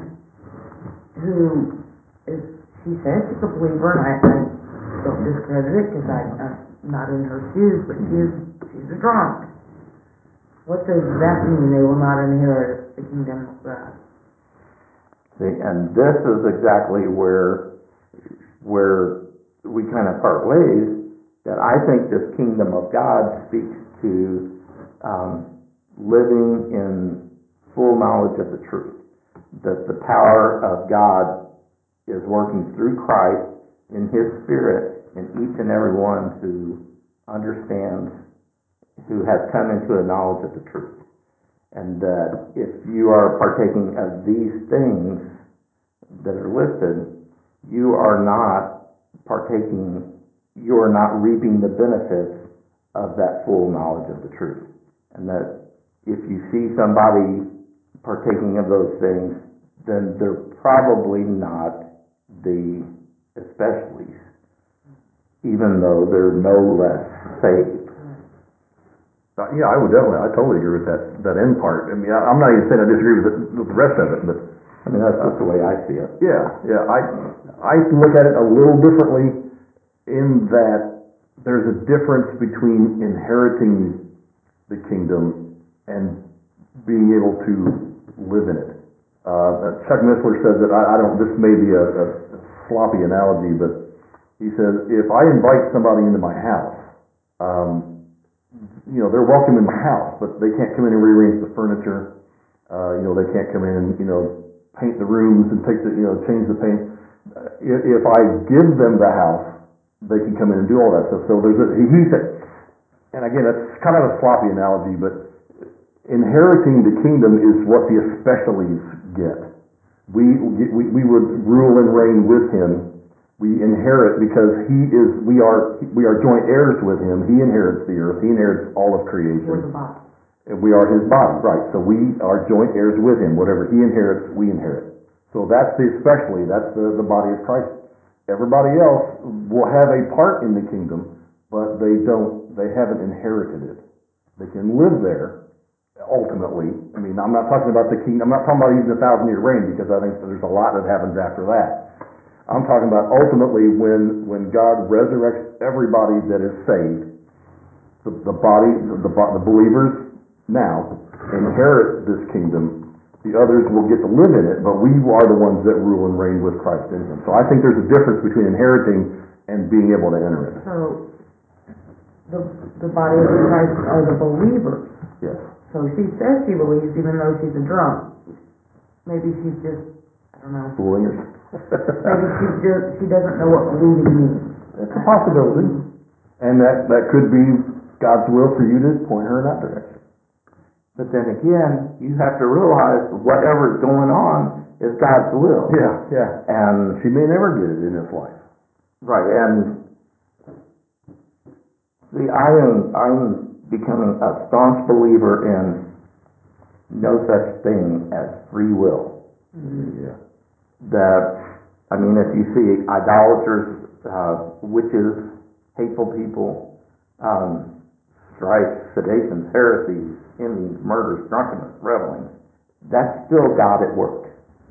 who is, she says she's a believer, and I, I don't discredit it because I'm not in her shoes, but she is, she's a drunk. What does that mean, they will not inherit the kingdom of God? See, and this is exactly where where we kind of part ways, that I think this kingdom of God speaks to um, living in full knowledge of the truth. That the power of God is working through Christ in His Spirit in each and every one who understands, who has come into a knowledge of the truth. And that if you are partaking of these things that are listed, you are not partaking, you are not reaping the benefits of that full knowledge of the truth. And that if you see somebody partaking of those things, then they're probably not the especiallys, even though they're no less saved. Uh, yeah, I would definitely, I totally agree with that, that end part. I mean, I, I'm not even saying I disagree with, it, with the rest of it, but I mean, that's just the way I see it. yeah, yeah, I, I look at it a little differently in that there's a difference between inheriting the kingdom and being able to live in it. Uh, Chuck Missler says that, I, I don't, this may be a, a sloppy analogy, but he says, if I invite somebody into my house, um, you know, they're welcome in my house, but they can't come in and rearrange the furniture. Uh, you know, they can't come in and, you know, paint the rooms and take the, you know, change the paint. Uh, if, if I give them the house, they can come in and do all that stuff. So there's a, he, he said, and again, that's kind of a sloppy analogy, but inheriting the kingdom is what the especiallys get. We, we, we would rule and reign with Him. We inherit because He is, we are, we are joint heirs with Him. He inherits the earth. He inherits all of creation. We're the body. And we are His body, right. So we are joint heirs with Him. Whatever He inherits, we inherit. So that's the especially, that's the, the body of Christ. Everybody else will have a part in the kingdom, but they don't, they haven't inherited it. They can live there, ultimately. I mean, I'm not talking about the kingdom, I'm not talking about even the thousand year reign, because I think there's a lot that happens after that. I'm talking about ultimately when, when God resurrects everybody that is saved, the, the body, the, the, the believers now inherit this kingdom. The others will get to live in it, but we are the ones that rule and reign with Christ in Him. So I think there's a difference between inheriting and being able to enter it. So the the body of Christ are the believers. Yes. So she says she believes even though she's a drunk. Maybe she's just I don't know. Fooling her. Maybe she just, she doesn't know what believing means. It's a possibility. And that, that could be God's will for you to point her in that direction. But then again, you have to realize whatever's going on is God's will. Yeah, yeah. And She may never get it in this life. right, and see, I am I'm becoming a staunch believer in no such thing as free will. Yeah. That I mean, if you see idolaters, uh, witches, hateful people, um, strife, sedations, heresies, envyings, murders, drunkenness, reveling, that's still God at work.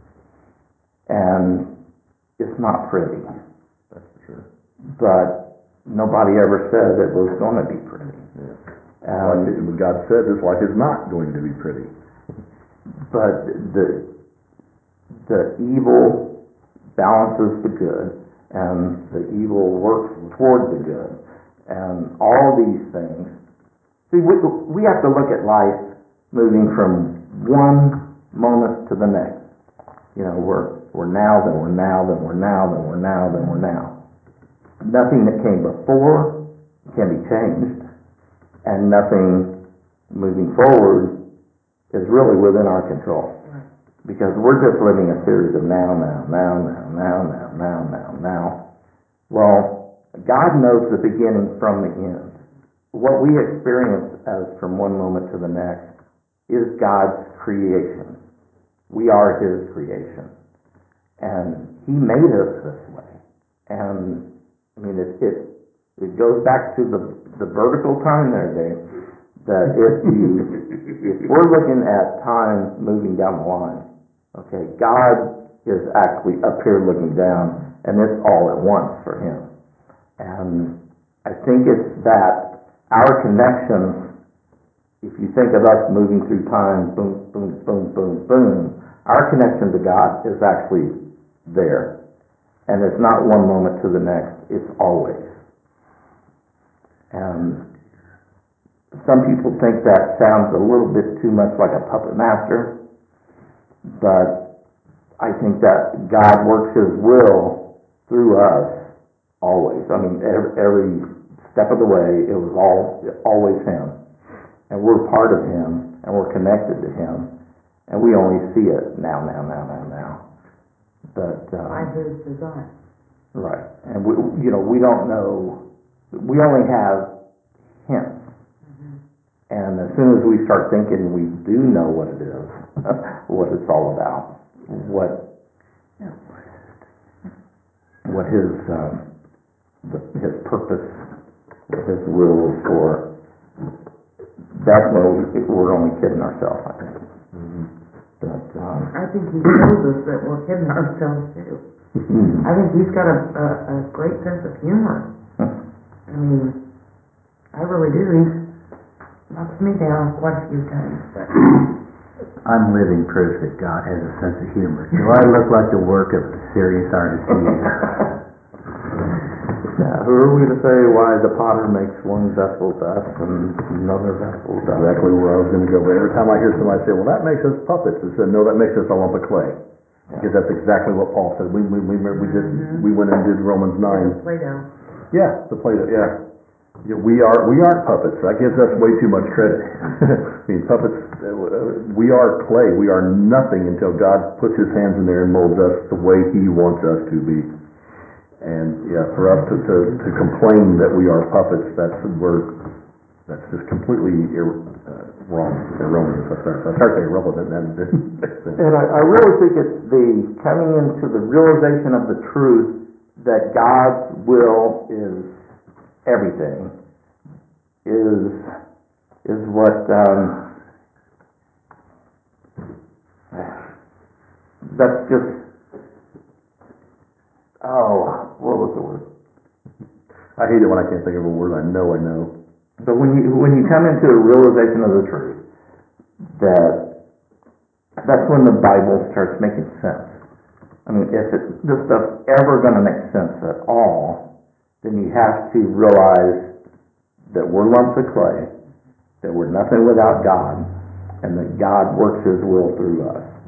And it's not pretty. That's for sure. But nobody ever said it was going to be pretty. Yeah. Um, Like it- God said this life is not going to be pretty. but the the evil balances the good, and the evil works toward the good, and all these things. See, we, we have to look at life moving from one moment to the next. You know, we're we're now, then we're now, then we're now, then we're now, then we're now. Nothing that came before can be changed, and nothing moving forward is really within our control. Right. Because we're just living a series of now, now, now, now, now, now, now, now, now. Well, God knows the beginning from the end. What we experience as from one moment to the next is God's creation. We are His creation. And He made us this way. And, I mean, it it, it goes back to the the vertical time there, Dave, that if you, if we're looking at time moving down the line, okay, God is actually up here looking down, and it's all at once for Him. And I think it's that our connection, if you think of us moving through time, boom, boom, boom, boom, boom, our connection to God is actually there. And it's not one moment to the next, it's always. And some people think that sounds a little bit too much like a puppet master, but I think that God works His will through us always. I mean, every, every step of the way, it was all always Him. And we're part of Him, and we're connected to Him, and we only see it now, now, now, now, now. But um, By His design. right, and we, you know, we don't know. We only have hints, Mm-hmm. and as soon as we start thinking we do know what it is, what it's all about, what what His um, the, His purpose, what His will is for, that's when we, we're only kidding ourselves, I think. Mm-hmm. But um, I think He shows us that we're kidding ourselves too. I think He's got a, a, a great sense of humor. I mean, I really do. He knocks me down quite a few times. But I'm living proof that God has a sense of humor. Do I look like the work of a serious artist to you? now, who are we to say why the potter makes one vessel thus and another vessel thus? Exactly where I was going to go. But every time I hear somebody say, well, that makes us puppets, I said, no, that makes us a lump of clay. Yeah. Because that's exactly what Paul said. We we we, we did Mhm. we went and did Romans nine. it's a Play-Doh. Yeah, the Play-Doh. Yeah. Yeah, we are we aren't puppets. That gives us way too much credit. I mean, puppets. Uh, we are clay. We are nothing until God puts His hands in there and molds us the way He wants us to be. And yeah, for us to to, to complain that we are puppets, that's we're that's just completely ir- uh, wrong, erroneous. I start I start saying irrelevant, and then And I, I really think it's the coming into the realization of the truth that God's will is everything, is is what um, that's just oh what was the word? I hate it when I can't think of a word. I know I know. But when you when you come into a realization of the truth, that that's when the Bible starts making sense. I mean, if it, this stuff's ever going to make sense at all, then you have to realize that we're lumps of clay, that we're nothing without God, and that God works His will through us.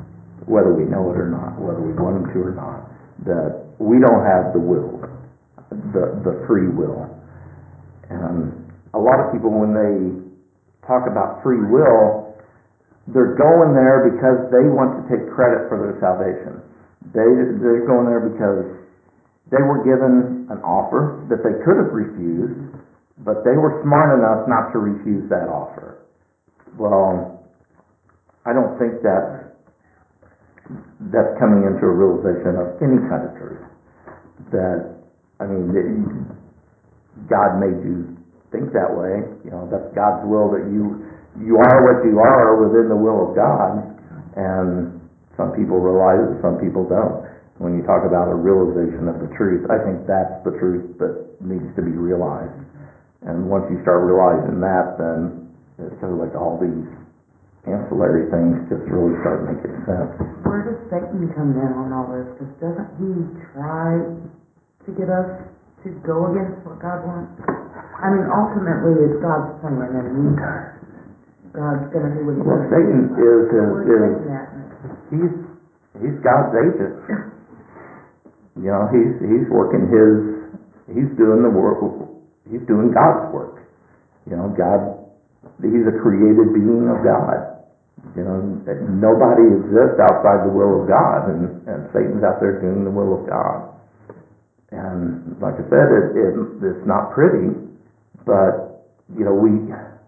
whether we know it or not, whether we want him to or not, that we don't have the will, the, the free will. And a lot of people, when they talk about free will, they're going there because they want to take credit for their salvation. They, they're going there because they were given an offer that they could have refused, but they were smart enough not to refuse that offer. Well, I don't think that's, that's coming into a realization of any kind of truth. That, I mean, that God made you think that way. You know, that's God's will, that you you are what you are within the will of God, and some people realize it, some people don't. When you talk about a realization of the truth, I think that's the truth that needs to be realized. And once you start realizing that, then it's kind of like all these ancillary things just really start making sense. Where does Satan come in on all this? Because doesn't he try to get us to go against what God wants? I mean, ultimately, it's God's plan, and we, God's going to do what He's Well, going to do. Satan is his, Where's is Satan at in it? he's he's God's agent. You know, he's he's working his, he's doing the work, he's doing God's work. You know, God, he's a created being of God. You know, nobody exists outside the will of God, and, and Satan's out there doing the will of God. And like I said, it, it it's not pretty, but you know, we.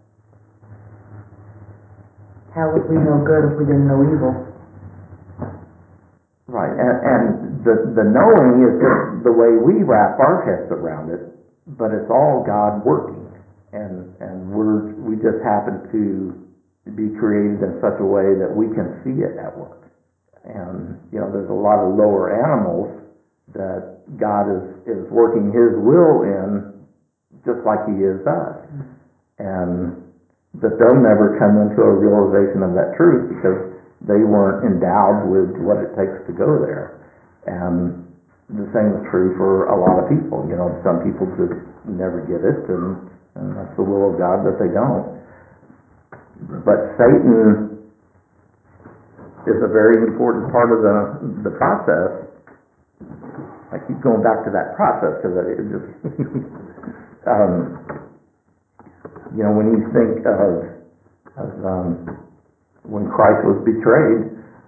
How would we know good if we didn't know evil? Right, and, and the the knowing is just the way we wrap our heads around it, but it's all God working, and and we're we just happen to be created in such a way that we can see it at work. And you know, there's a lot of lower animals that God is is working His will in, just like He is us, and but they'll never come into a realization of that truth because they weren't endowed with what it takes to go there. And the same is true for a lot of people. You know, some people just never get it, and, and that's the will of God that they don't. But Satan is a very important part of the the process. I keep going back to that process because it just, um, you know, when you think of, of um, when Christ was betrayed,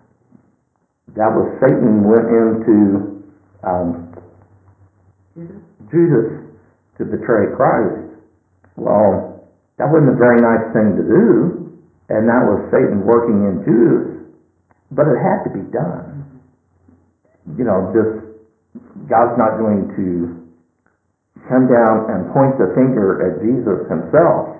that was Satan went into um, Judas? Judas to betray Christ. Well, that wasn't a very nice thing to do, and that was Satan working in Judas, but it had to be done. You know, just God's not going to come down and point the finger at Jesus Himself.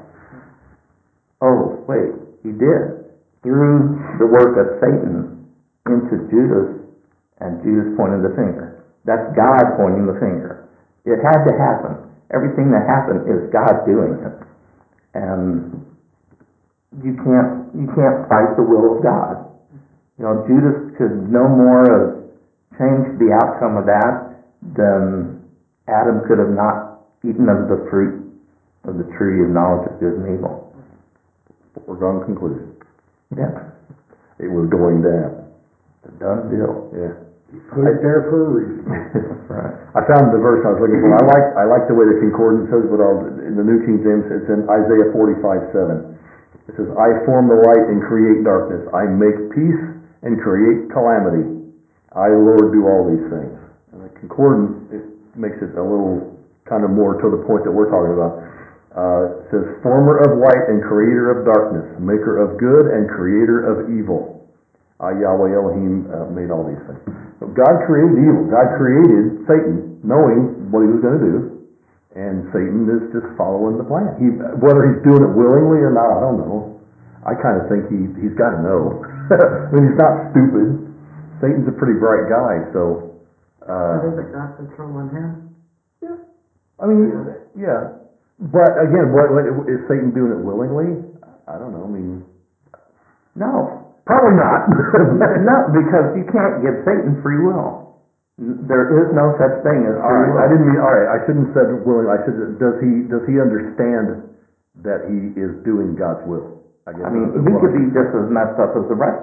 Oh, wait, He did. Through the work of Satan into Judas, and Judas pointed the finger. That's God pointing the finger. It had to happen. Everything that happened is God doing it. And you can't you can't fight the will of God. You know, Judas could no more have changed the outcome of that than Adam could have not eaten of the fruit of the tree of knowledge of good and evil. Foregone conclusion. Yeah. It was going down. It's a done deal. Yeah. Put it there for a reason. Right. I found the verse I was looking for. I like I like the way the concordance says, but I'll, in the New King James, it's in Isaiah forty-five seven. It says, "I form the light and create darkness. I make peace and create calamity. I, Lord, do all these things." And the concordance, it makes it a little kind of more to the point that we're talking about. Uh, it says, "Former of light and creator of darkness, maker of good and creator of evil. I, Yahweh Elohim, uh, made all these things." So God created evil. God created Satan, knowing what He was going to do, and Satan is just following the plan. He, whether he's doing it willingly or not, I don't know. I kind of think he he's got to know. I mean, he's not stupid. Satan's a pretty bright guy, so. Uh, But isn't God controlling him? Yeah. I mean, yeah. But again, what, what is Satan doing it willingly? I don't know. I mean, No. probably not. No, because you can't give Satan free will. N- There is no such thing as All free right. will. I didn't mean. All right. I shouldn't have said willing. I should. Does he? Does he understand that he is doing God's will? I guess. I mean, that's he what could I be should just say. as messed up as the rest of us.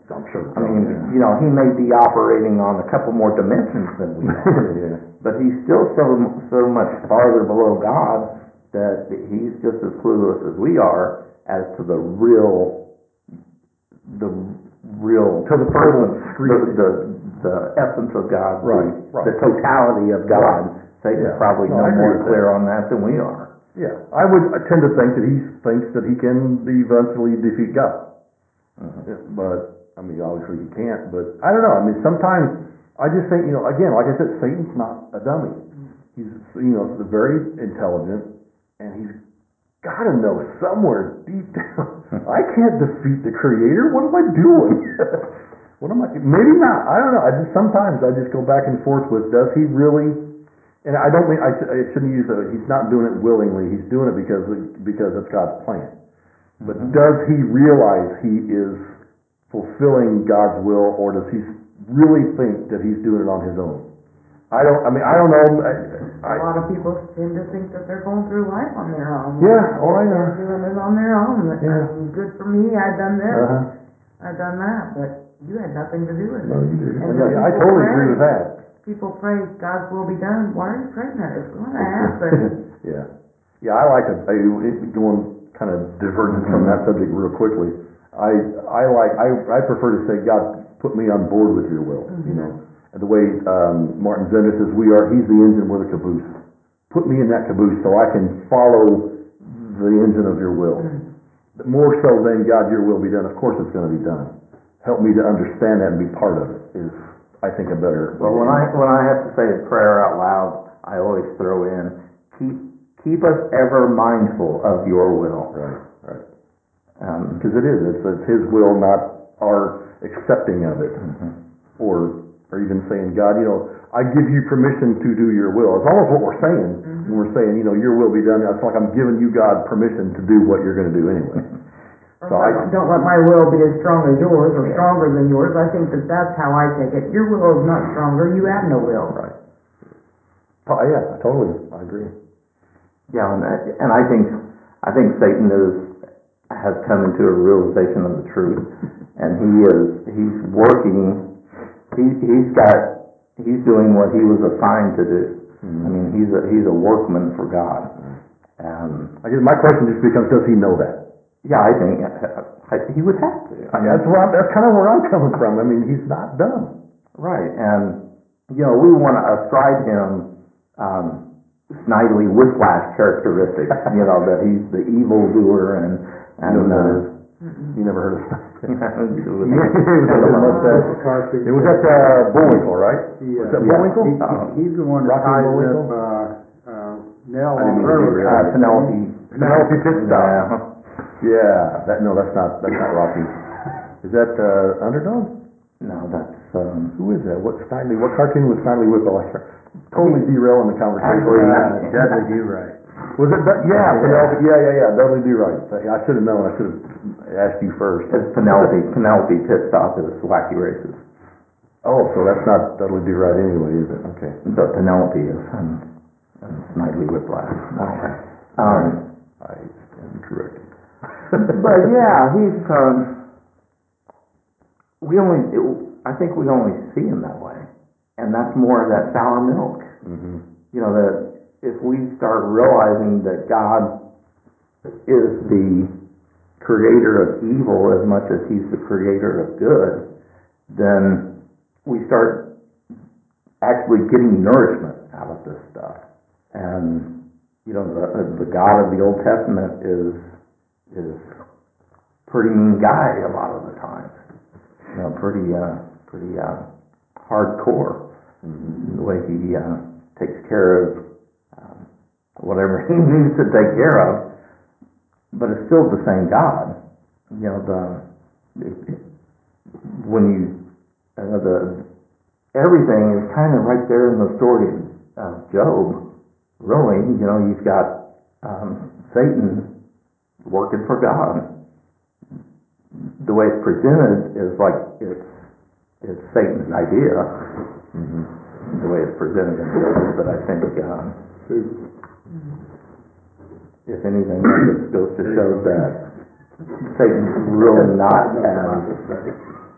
I'm sure. I mean, you know, he may be operating on a couple more dimensions than we are, Yeah. but he's still so, so much farther below God that he's just as clueless as we are as to the real, the real To the person, full the, the, the essence of God, Right, the, right. the totality of God. Satan's Yeah. probably No, no I agree more with clear on that than we are. Yeah, I would I tend to think that he thinks that he can eventually defeat God. Mhm. Yeah, but, I mean, obviously he can't, but I don't know. I mean, sometimes I just think, you know, again, like I said, Satan's not a dummy. He's, you know, very intelligent, and he's got to know somewhere deep down, I can't defeat the Creator. What am I doing? What am I, maybe not. I don't know. I just, sometimes I just go back and forth with, does he really, and I don't mean, I, I shouldn't use the, he's not doing it willingly. He's doing it because, because it's God's plan. But Mhm. does he realize he is fulfilling God's will, or does he really think that he's doing it on his own? I don't, I mean, I don't know. I, I, A lot of people tend to think that they're going through life on their own. Yeah, oh, I know. They're doing it on their own. I Yeah. mean, good for me, I've done this, uh-huh. I've done that, but you had nothing to do with it. No, you didn't. And And the I people totally pray. agree with that. People pray, God's will be done. Why are you praying that? It's going to happen. Yeah. Yeah, I like to, I, going kind of divergent from that subject real quickly, I, I like, I, I prefer to say, God, put me on board with your will, Mhm. you know. And the way um, Martin Zender says, we are, he's the engine, we're the caboose. Put me in that caboose so I can follow the engine of your will. Mhm. But more so than, God, your will be done. Of course it's going to be done. Help me to understand that and be part of it is, I think, a better... Well, when I when I have to say a prayer out loud, I always throw in, keep keep us ever mindful of your will. Right, right. Um, Because it is. It's, it's his will, not our accepting of it. mhm. Or or even saying, God, you know, I give you permission to do your will. It's almost what we're saying Mhm. when we're saying, you know, your will be done. It's like I'm giving you, God, permission to do what you're going to do anyway. Or So I- let- don't let my will be as strong as yours or Yeah. stronger than yours. I think that that's how I take it. Your will is not stronger. You have no will. Right. Oh, yeah, I totally, I agree. Yeah, and I, and I think I think Satan is has come into a realization of the truth, and he is he's working. He he's got he's doing what he was assigned to do. Mhm. I mean, he's a he's a workman for God, Right. and I guess my question just becomes, does he know that? yeah, I think I, he would have to. I mean, That's where I'm, that's kind of where I'm coming from. I mean, he's not dumb. right, and you know, we want to ascribe him um, Snidely Whiplash characteristics. You know, that he's the evil doer and and You know who that uh, is? Mm-mm. You never heard of it was, Yeah, it was Never his mind. mustache. The cartoon. It was at uh, Bullwinkle, right? He, uh, Was that yeah. Bullwinkle? He, Um, he- he's the one that Rocky ties Bullwinkle? up, uh, uh, Nell I didn't on mean to railroad derail uh, tracks. Penelope. Penelope Pitstop. Yeah. Yeah, that, no, that's not, that's not Rocky. Is that, uh, Underdog? No, that's um, Who is that? What Snidely, what cartoon was Snidely Whiplash? Totally derailing the conversation. Actually, Uh, Dudley Do Right. Was it, Du- yeah, Yeah. Penelope, yeah, yeah, yeah, Dudley Do Right. I should have known, I should have asked you first. it's Penelope. Penelope Pitstop is Wacky Races, Oh, so that's not Dudley Do Right anyway, is it? Okay. but Penelope is and, and Snidely Whiplash. Okay. Um, I stand corrected. but yeah, he's um, we only I think we only see him that way, and that's more of that sour milk. hmm You know, that if we start realizing that God is the creator of evil as much as he's the creator of good, then we start actually getting nourishment out of this stuff. And you know, the the God of the Old Testament is is pretty mean guy a lot of the times. You know, pretty uh, pretty uh, hardcore in the way he uh, takes care of um, whatever he needs to take care of. But it's still the same God. You know, the it, it, when you you know, the everything is kind of right there in the story of, of Job. Really, you know, you've got um, Satan working for God. The way it's presented is like it's it's Satan's idea. hmm The way it's presented in Job, but I think um, if anything, that just goes to show that Satan's really not as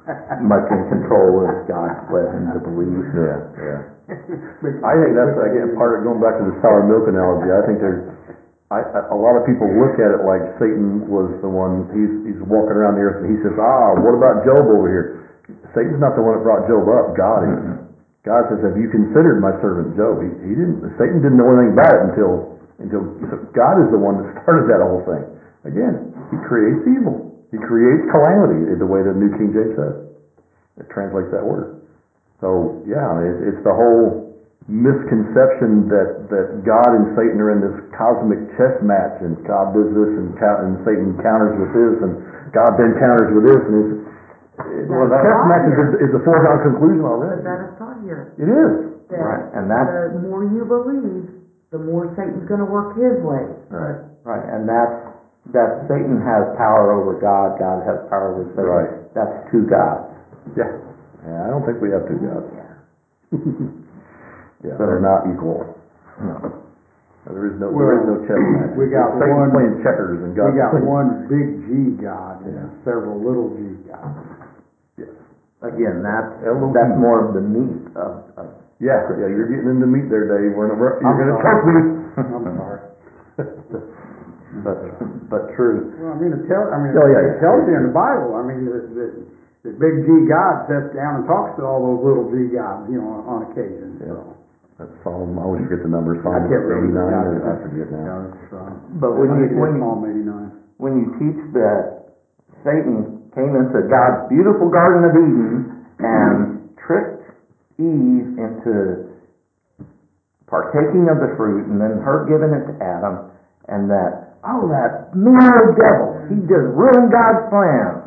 much in control as God's led him to believe. Yeah, yeah. I think that's, again, part of, going back to the sour milk analogy, I think there's, I, a lot of people look at it like Satan was the one, he's, he's walking around the earth and he says, ah, what about Job over here? Satan's not the one that brought Job up, God is. God says, have you considered my servant Job? He, he didn't, Satan didn't know anything about it until, until, God is the one that started that whole thing. Again, he creates evil. He creates calamity, the way the New King James says. It translates that word. So, yeah, I mean, it's, it's the whole misconception that, that God and Satan are in this cosmic chess match, and God does this, and, and Satan counters with this, and God then counters with this, and it's, it, well, the chess match is, is a foregone conclusion already. But that is taught here. It is. That Right, and that's the more you believe, the more Satan's going to work his way. Right. right, and that's that Satan has power over God, God has power over Satan. Right. That's two gods. Yeah. Yeah, I don't think we have two gods. Yeah. Yeah, So- they're not equal. No. There is no, Well, there is no chess match. we got Satan's one- playing checkers, and God's We got playing. one big G God and Yeah. several little G gods. Yes. Again, that's Elohim. that's more of the meat of, of Yeah, yeah, you're getting into meat there, Dave. We're, we're, you're I'm going to sorry. choke me. I'm sorry. but but true. Well, I mean, it tells, I mean, Oh, yeah, it yeah. tells you in the Bible, I mean, that, that, that big G God sits down and talks to all those little G gods, you know, on, on occasion, Yeah. so. That's Psalm, I always forget the number, I Psalm can't remember. eighty-nine, Yeah, or I forget now. Yeah, it's, uh, But when I you think it when is you Psalm eighty-nine. when you teach that Satan came into God's beautiful Garden of Eden and tricked Eve into partaking of the fruit, and then her giving it to Adam, and that, oh, that mean old devil, he just ruined God's plan.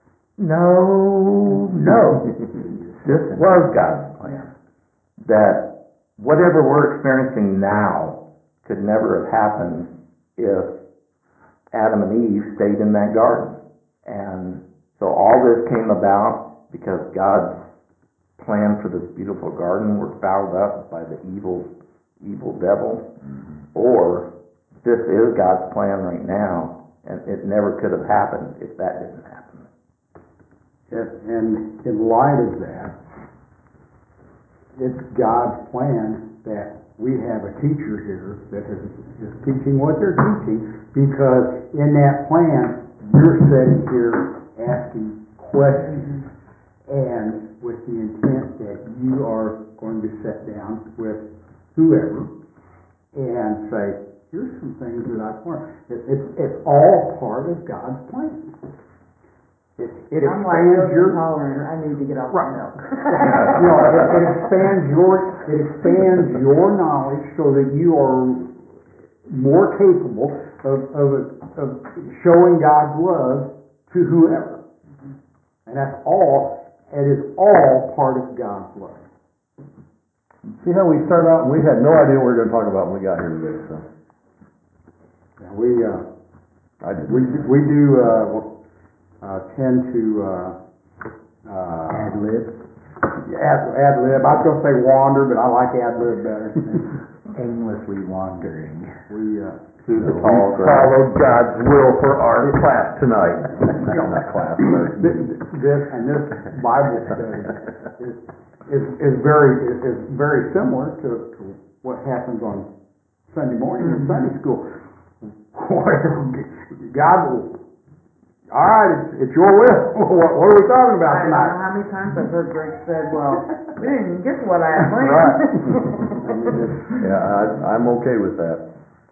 No, no. This was God's plan. That whatever we're experiencing now could never have happened if Adam and Eve stayed in that garden. And so all this came about because God's plan for this beautiful garden were fouled up by the evil, evil devil, or this is God's plan right now, and it never could have happened if that didn't happen. And, and in light of that, it's God's plan that we have a teacher here that is, is teaching what they're teaching, because in that plan, you're sitting here asking questions, and with the intent that you are going to sit down with whoever and say, here's some things that I've learned. It, it's, it's all part of God's plan. It, it I'm expands lactose your intolerant. I need to get off Right. the milk. you know, it, it expands your it expands your knowledge so that you are more capable of of, of showing God's love to whoever, and that's all. It is all part of God's love. See how we start out, and we had no idea what we were going to talk about when we got here today, so. And we uh, I did. we do, we do uh, uh, tend to uh, uh, Ad lib. ad, ad lib. I was going to say wander, but I like ad lib better. Aimlessly wandering. We uh, Through the We tall grass. followed God's will for our class tonight. Not class, but This, this and this Bible study is is, is very is, is very similar to, to what happens on Sunday morning in Sunday school. Whatever God will. All right, it's, it's your will. What, what are we talking about I don't tonight? know how many times I've heard Greg said, well, we didn't even get to what I had planned. Right. I mean, it's, yeah, I, I'm okay with that.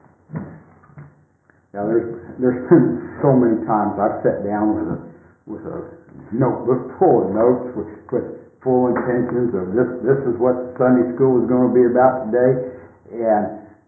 yeah, there's there's been so many times I've sat down with a with a notebook full of notes with, with full intentions of this this is what Sunday school is going to be about today, and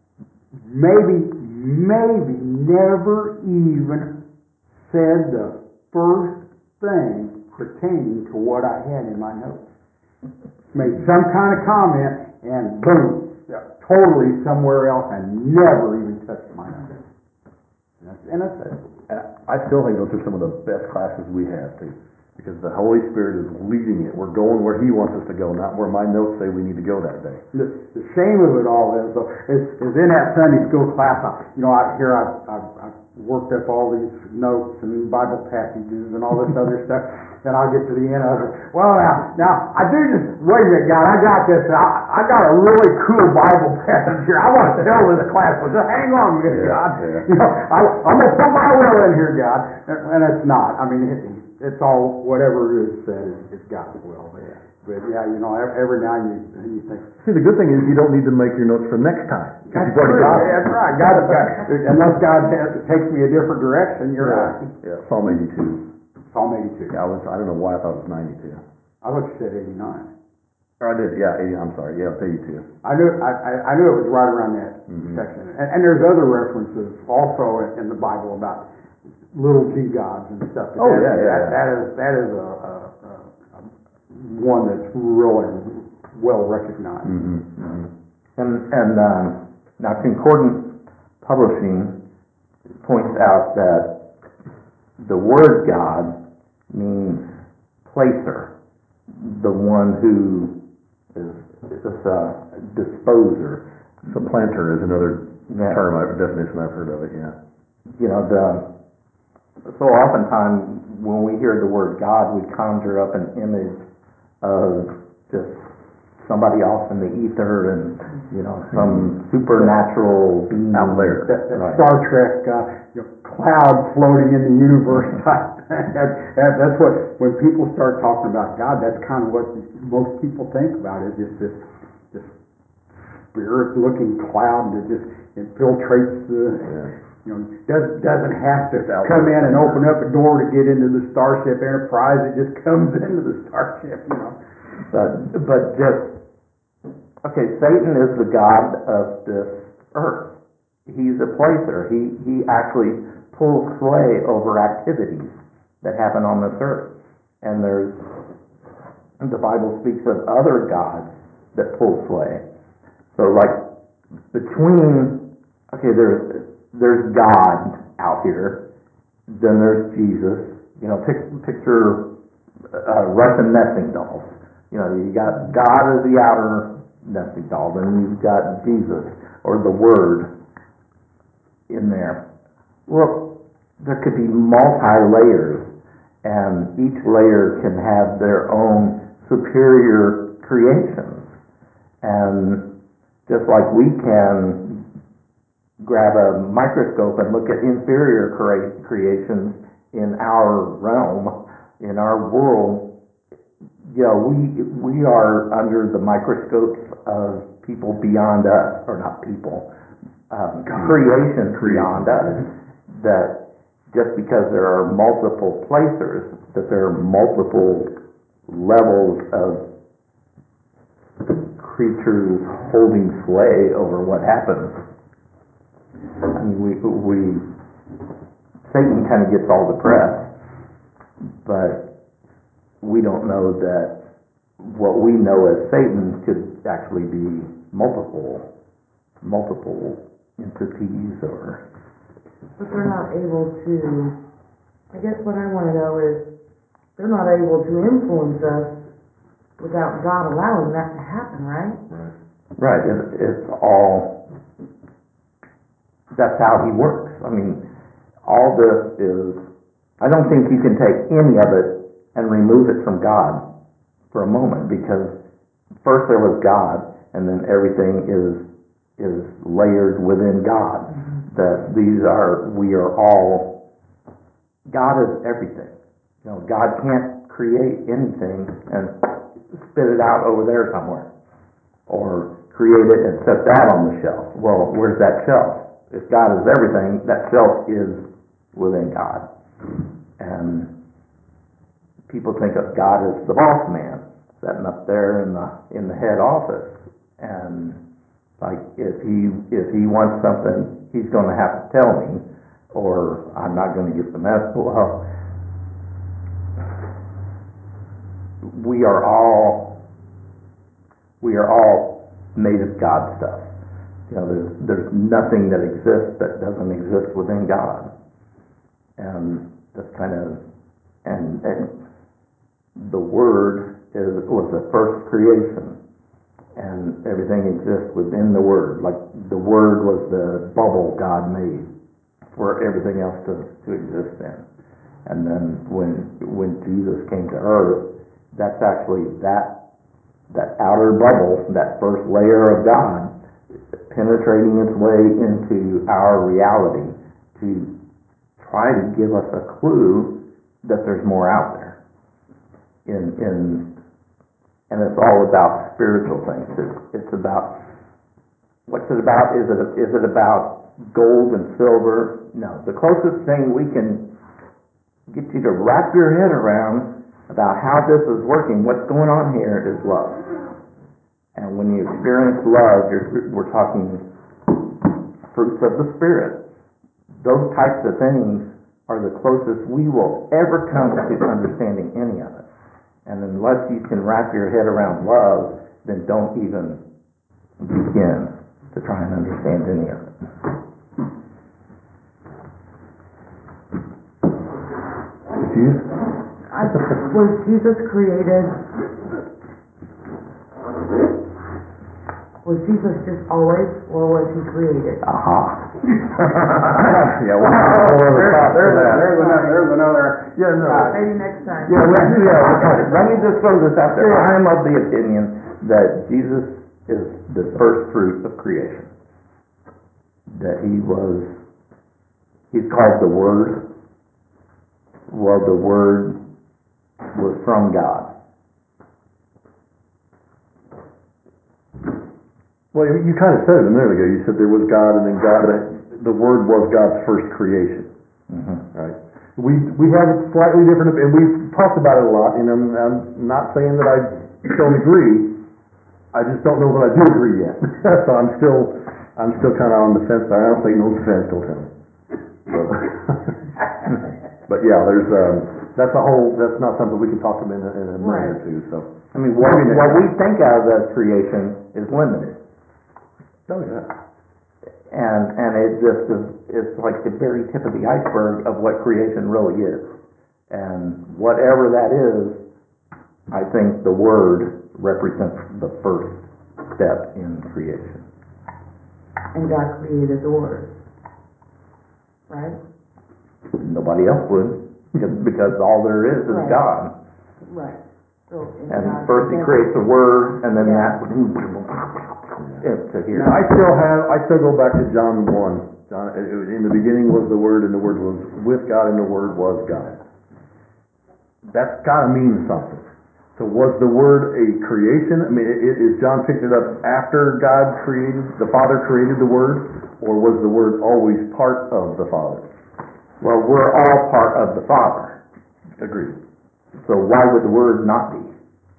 maybe maybe never even said the first thing pertaining to what I had in my notes. Made some kind of comment and boom, totally somewhere else and never even touched my notes. And that's it. And I still think those are some of the best classes we have, too, because the Holy Spirit is leading it. We're going where He wants us to go, not where my notes say we need to go that day. The, the shame of it all is, though, is, is in that Sunday school class. I, you know, I, here I've, I've, I've worked up all these notes and Bible passages and all this other stuff. Then I'll get to the end and I'll say, well, now, now, I do just, wait a minute, God, I got this. I, I got a really cool Bible passage here. I want to tell this class, but just hang on a minute, Yeah, God. yeah. You know, I, I'm going to put my will in here, God. And, and it's not. I mean, it, it's all, whatever is said is, is God's will. But, but yeah, you know, every, every now and then you think, See, the good thing is you don't need to make your notes for next time. 'cause that's you've already true. got it. That's right. God, God, unless God has, takes me a different direction, you're right. Yeah, Psalm eighty-two. Psalm eighty-two. Yeah, I was, I don't know why I thought it was ninety-two. I thought you said eighty-nine. Or I did, yeah, eighty, I'm sorry, yeah, it's eighty-two. I knew I, I, I knew it was right around that Mhm. section. And, and there's other references also in, in the Bible about little g gods and stuff. But Oh, that, yeah, yeah, that, yeah. that is that is a, a, a, a one that's really well recognized. Mhm, mhm. And, and um, now Concordance Publishing points out that the word God means placer, the one who is, is a disposer. Supplanter is another Yeah. term, I- definition I've heard of it, yeah. You know, the, so oftentimes when we hear the word God, we conjure up an image of just somebody off in the ether and, you know, some supernatural being. Out there. That, that Right. Star Trek, uh, you know, cloud floating in the universe type. that, that, that's what, when people start talking about God, that's kind of what most people think about, is just this, this spirit-looking cloud that just infiltrates the, Yeah. you know, doesn't, doesn't have to Just out come there in and somewhere. open up a door to get into the Starship Enterprise. It just comes into the Starship, you know. But, but just, okay, Satan is the god of this earth. He's a placer. He, he actually pulls sway over activities that happen on this earth. And there's, the Bible speaks of other gods that pull sway. So like, between, okay, there's, there's God out here, then there's Jesus. You know, pic, picture uh, Russian nesting dolls. You know, you got God as the outer nesting doll, then you've got Jesus, or the Word, in there. Well, there could be multi-layers, and each layer can have their own superior creations. And just like we can grab a microscope and look at inferior crea- creations in our realm, in our world, you know, we we are under the microscopes of people beyond us, or not people, um, creations beyond us. That just because there are multiple placers, that there are multiple levels of creatures holding sway over what happens. I mean, we we Satan kind of gets all the press, but we don't know that what we know as Satan could actually be multiple, multiple entities, or. But they're not able to, I guess what I want to know is, they're not able to influence us without God allowing that to happen, right? Right. It, it's all. That's how he works. I mean, all this is. I don't think you can take any of it and remove it from God for a moment, because first there was God, and then everything is is layered within God. Mm-hmm. That these are, we are all, God is everything. You know, God can't create anything and spit it out over there somewhere, or create it and set that on the shelf. Well, where's that shelf? If God is everything, that shelf is within God. And people think of God as the boss man, sitting up there in the in the head office, and like if he if he wants something, he's going to have to tell me, or I'm not going to get the mess. Well, we are all we are all made of God stuff. You know, there's there's nothing that exists that doesn't exist within God, and that's kind of and and. The Word is, was the first creation, and everything exists within the Word. Like the Word was the bubble God made for everything else to, to exist in. And then when when Jesus came to earth, that's actually that that outer bubble, that first layer of God, penetrating its way into our reality to try to give us a clue that there's more out there. In in and it's all about spiritual things. It's, it's about what's it about? Is it is it about gold and silver? No. The closest thing we can get you to wrap your head around about how this is working, what's going on here, is love. And when you experience love, you're, we're talking fruits of the Spirit. Those types of things are the closest we will ever come to understanding any of it. And unless you can wrap your head around love, then don't even begin to try and understand any of it. Confused? I, was Jesus created? Was Jesus just always, or was he created? Aha. Yeah, we'll have a whole other There's, thought for there's, that. there's another, there's another, Yeah, no. Uh, maybe next time. Yeah, let, yeah, let me just throw this out there. I am of the opinion that Jesus is the first fruit of creation. That he was, he's called the Word. Well, the Word was from God. Well, you kind of said it a minute ago. You said there was God, and then God, the Word was God's first creation. Mm-hmm. Right? We we have a slightly different, and we've talked about it a lot. And I'm, I'm not saying that I don't agree. I just don't know that I do agree yet. So I'm still I'm still kind of on the fence there. I don't say no defense. Don't tell me. So, but yeah, there's um, that's a whole. That's not something we can talk about in a, in a minute or two. So I mean, what, what we think of as creation is limited. oh yeah. And and it just is, it's like the very tip of the iceberg of what creation really is. And whatever that is, I think the Word represents the first step in creation. And God created the Word. Right? Nobody else would, because, because all there is is Right. God. Right. So, And God first he presents- creates a Word, and then Yeah. that to here. I still have. I still go back to John one. John, it was, in the beginning was the Word, and the Word was with God, and the Word was God. That's got to mean something. So was the Word a creation? I mean, i- is John picked it up after God created, the Father created the Word, or was the Word always part of the Father? Well, we're all part of the Father. Agreed. So why would the Word not be?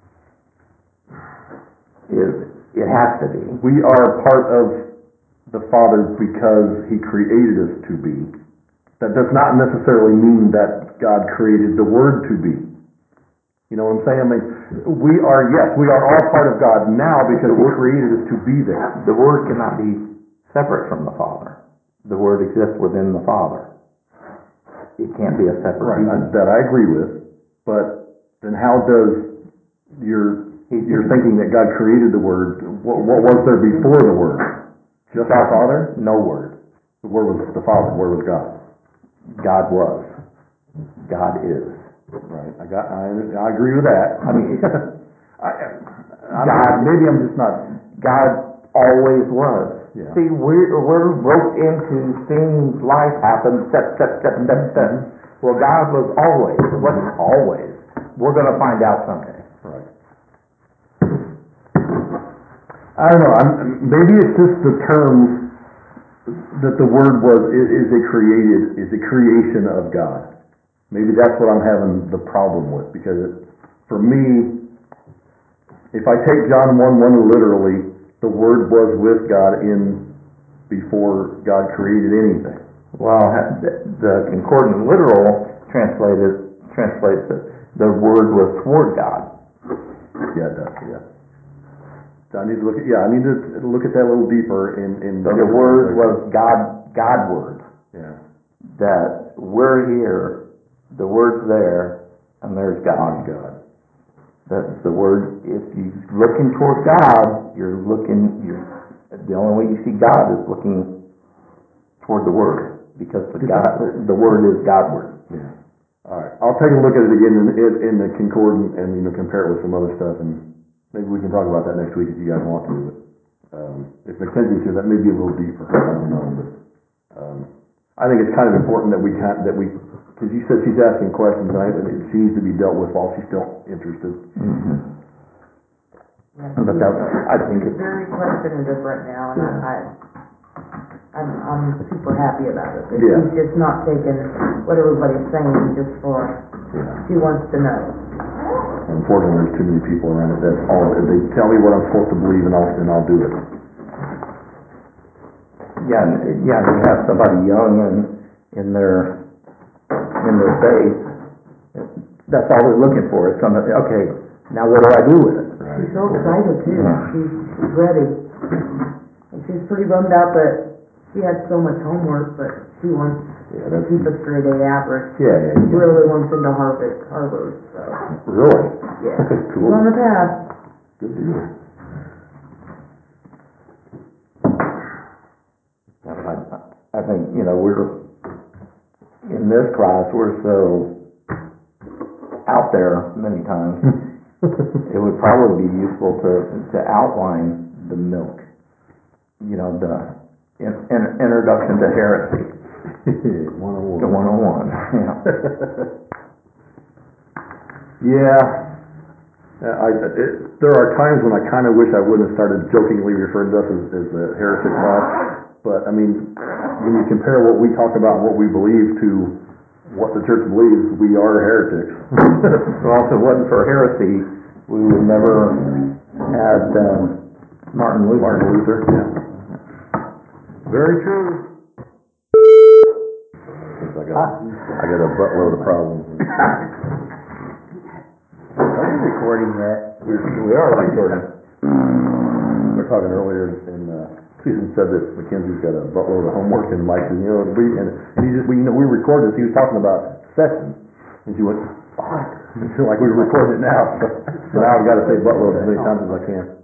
It, it has to be. We are part of the Father because He created us to be. That does not necessarily mean that God created the Word to be. You know what I'm saying? I mean, we are, yes, we are all part of God now because He created us to be there. The Word cannot be separate from the Father. The Word exists within the Father. It can't be a separate Right, I- being. that I agree with. But then how does your, your thinking that God created the Word, what, what was there before the Word? Just the Father? No Word. The Word was the Father, Word was God. God was. God is. Right, I got, I understand, I agree with that. I mean, I, I, God- maybe I'm just not, God always was. Yeah. See, we're, we're roped into seeing life happen step, step, step, step, step. Mhm. Well, God was always. It wasn't always. We're going to find out someday. right. I don't know, I'm, maybe it's just the terms that the Word was, i- is a created, is a creation of God. Maybe that's what I'm having the problem with, because it, for me, if I take John one one literally, the Word was with God in, before God created anything. Well, ha- the- the concordant literal translated translates it. The Word was toward God. Yeah, it does, yeah. So I need to look at, yeah, I need to look at that a little deeper in, in. So the different Word translations. was God, God Word. Yeah. That we're here, the Word's there, and there's God. God. That the Word, if you're looking toward God, you're looking, you're, the only way you see God is looking toward the Word. because the God, the word is Godward. Yeah. All right, I'll take a look at it again in, in, in the concordant and, you know, compare it with some other stuff, and maybe we can talk about that next week if you guys want to, but, um, if Mackenzie's here, that may be a little deep for her, I don't know, but, um, I think it's kind of important that we can, that we, because you said she's asking questions, and I, and it, she needs to be dealt with while she's still interested. Mm-hmm. Yeah, But she's- that, I think She's it's, very questionative right now, and Yeah. I, I'm, I'm super happy about it. That Yeah. She's just not taking what everybody's saying just for, Yeah. she wants to know. Unfortunately, there's too many people around it that all, they tell me what I'm supposed to believe, and I'll, and I'll do it. yeah, and, yeah, and you have somebody young and in their, in their faith, that's all they're looking for, is somebody, okay, now what do I do with it? Right. She's so excited too. Yeah. She's, she's ready. And she's pretty bummed out that she had so much homework, but she wants Yeah, to that's, keep a straight A average. yeah, yeah, She yeah. really wants into Harvard, Harvard, so, Really? yeah. She's Cool. on the path. Good deal. Yeah, but I, I think, you know, we're, in this class, we're so out there many times, it would probably be useful to, to outline the milk, you know, the in, in, introduction to heresy, one oh one. the one oh one, yeah. Yeah. Uh, I, it, there are times when I kind of wish I wouldn't have started jokingly referring to us as, as the heretic class, but, I mean, when you compare what we talk about and what we believe to what the church believes, we are heretics. Well, if it wasn't for heresy, we would never had um, Martin Luther. Martin Luther, yeah. Very true. I got, I got a buttload of problems. Are we recording yet? We're, we are recording. We were talking earlier, and uh, Susan said that Mackenzie's got a buttload of homework, and Mike said, you know, we, and, and he just, we, you know, we recorded this, he was talking about sessions, and she went, fuck, like we were recording it now, so, so now I've got to say buttload as many times as I can.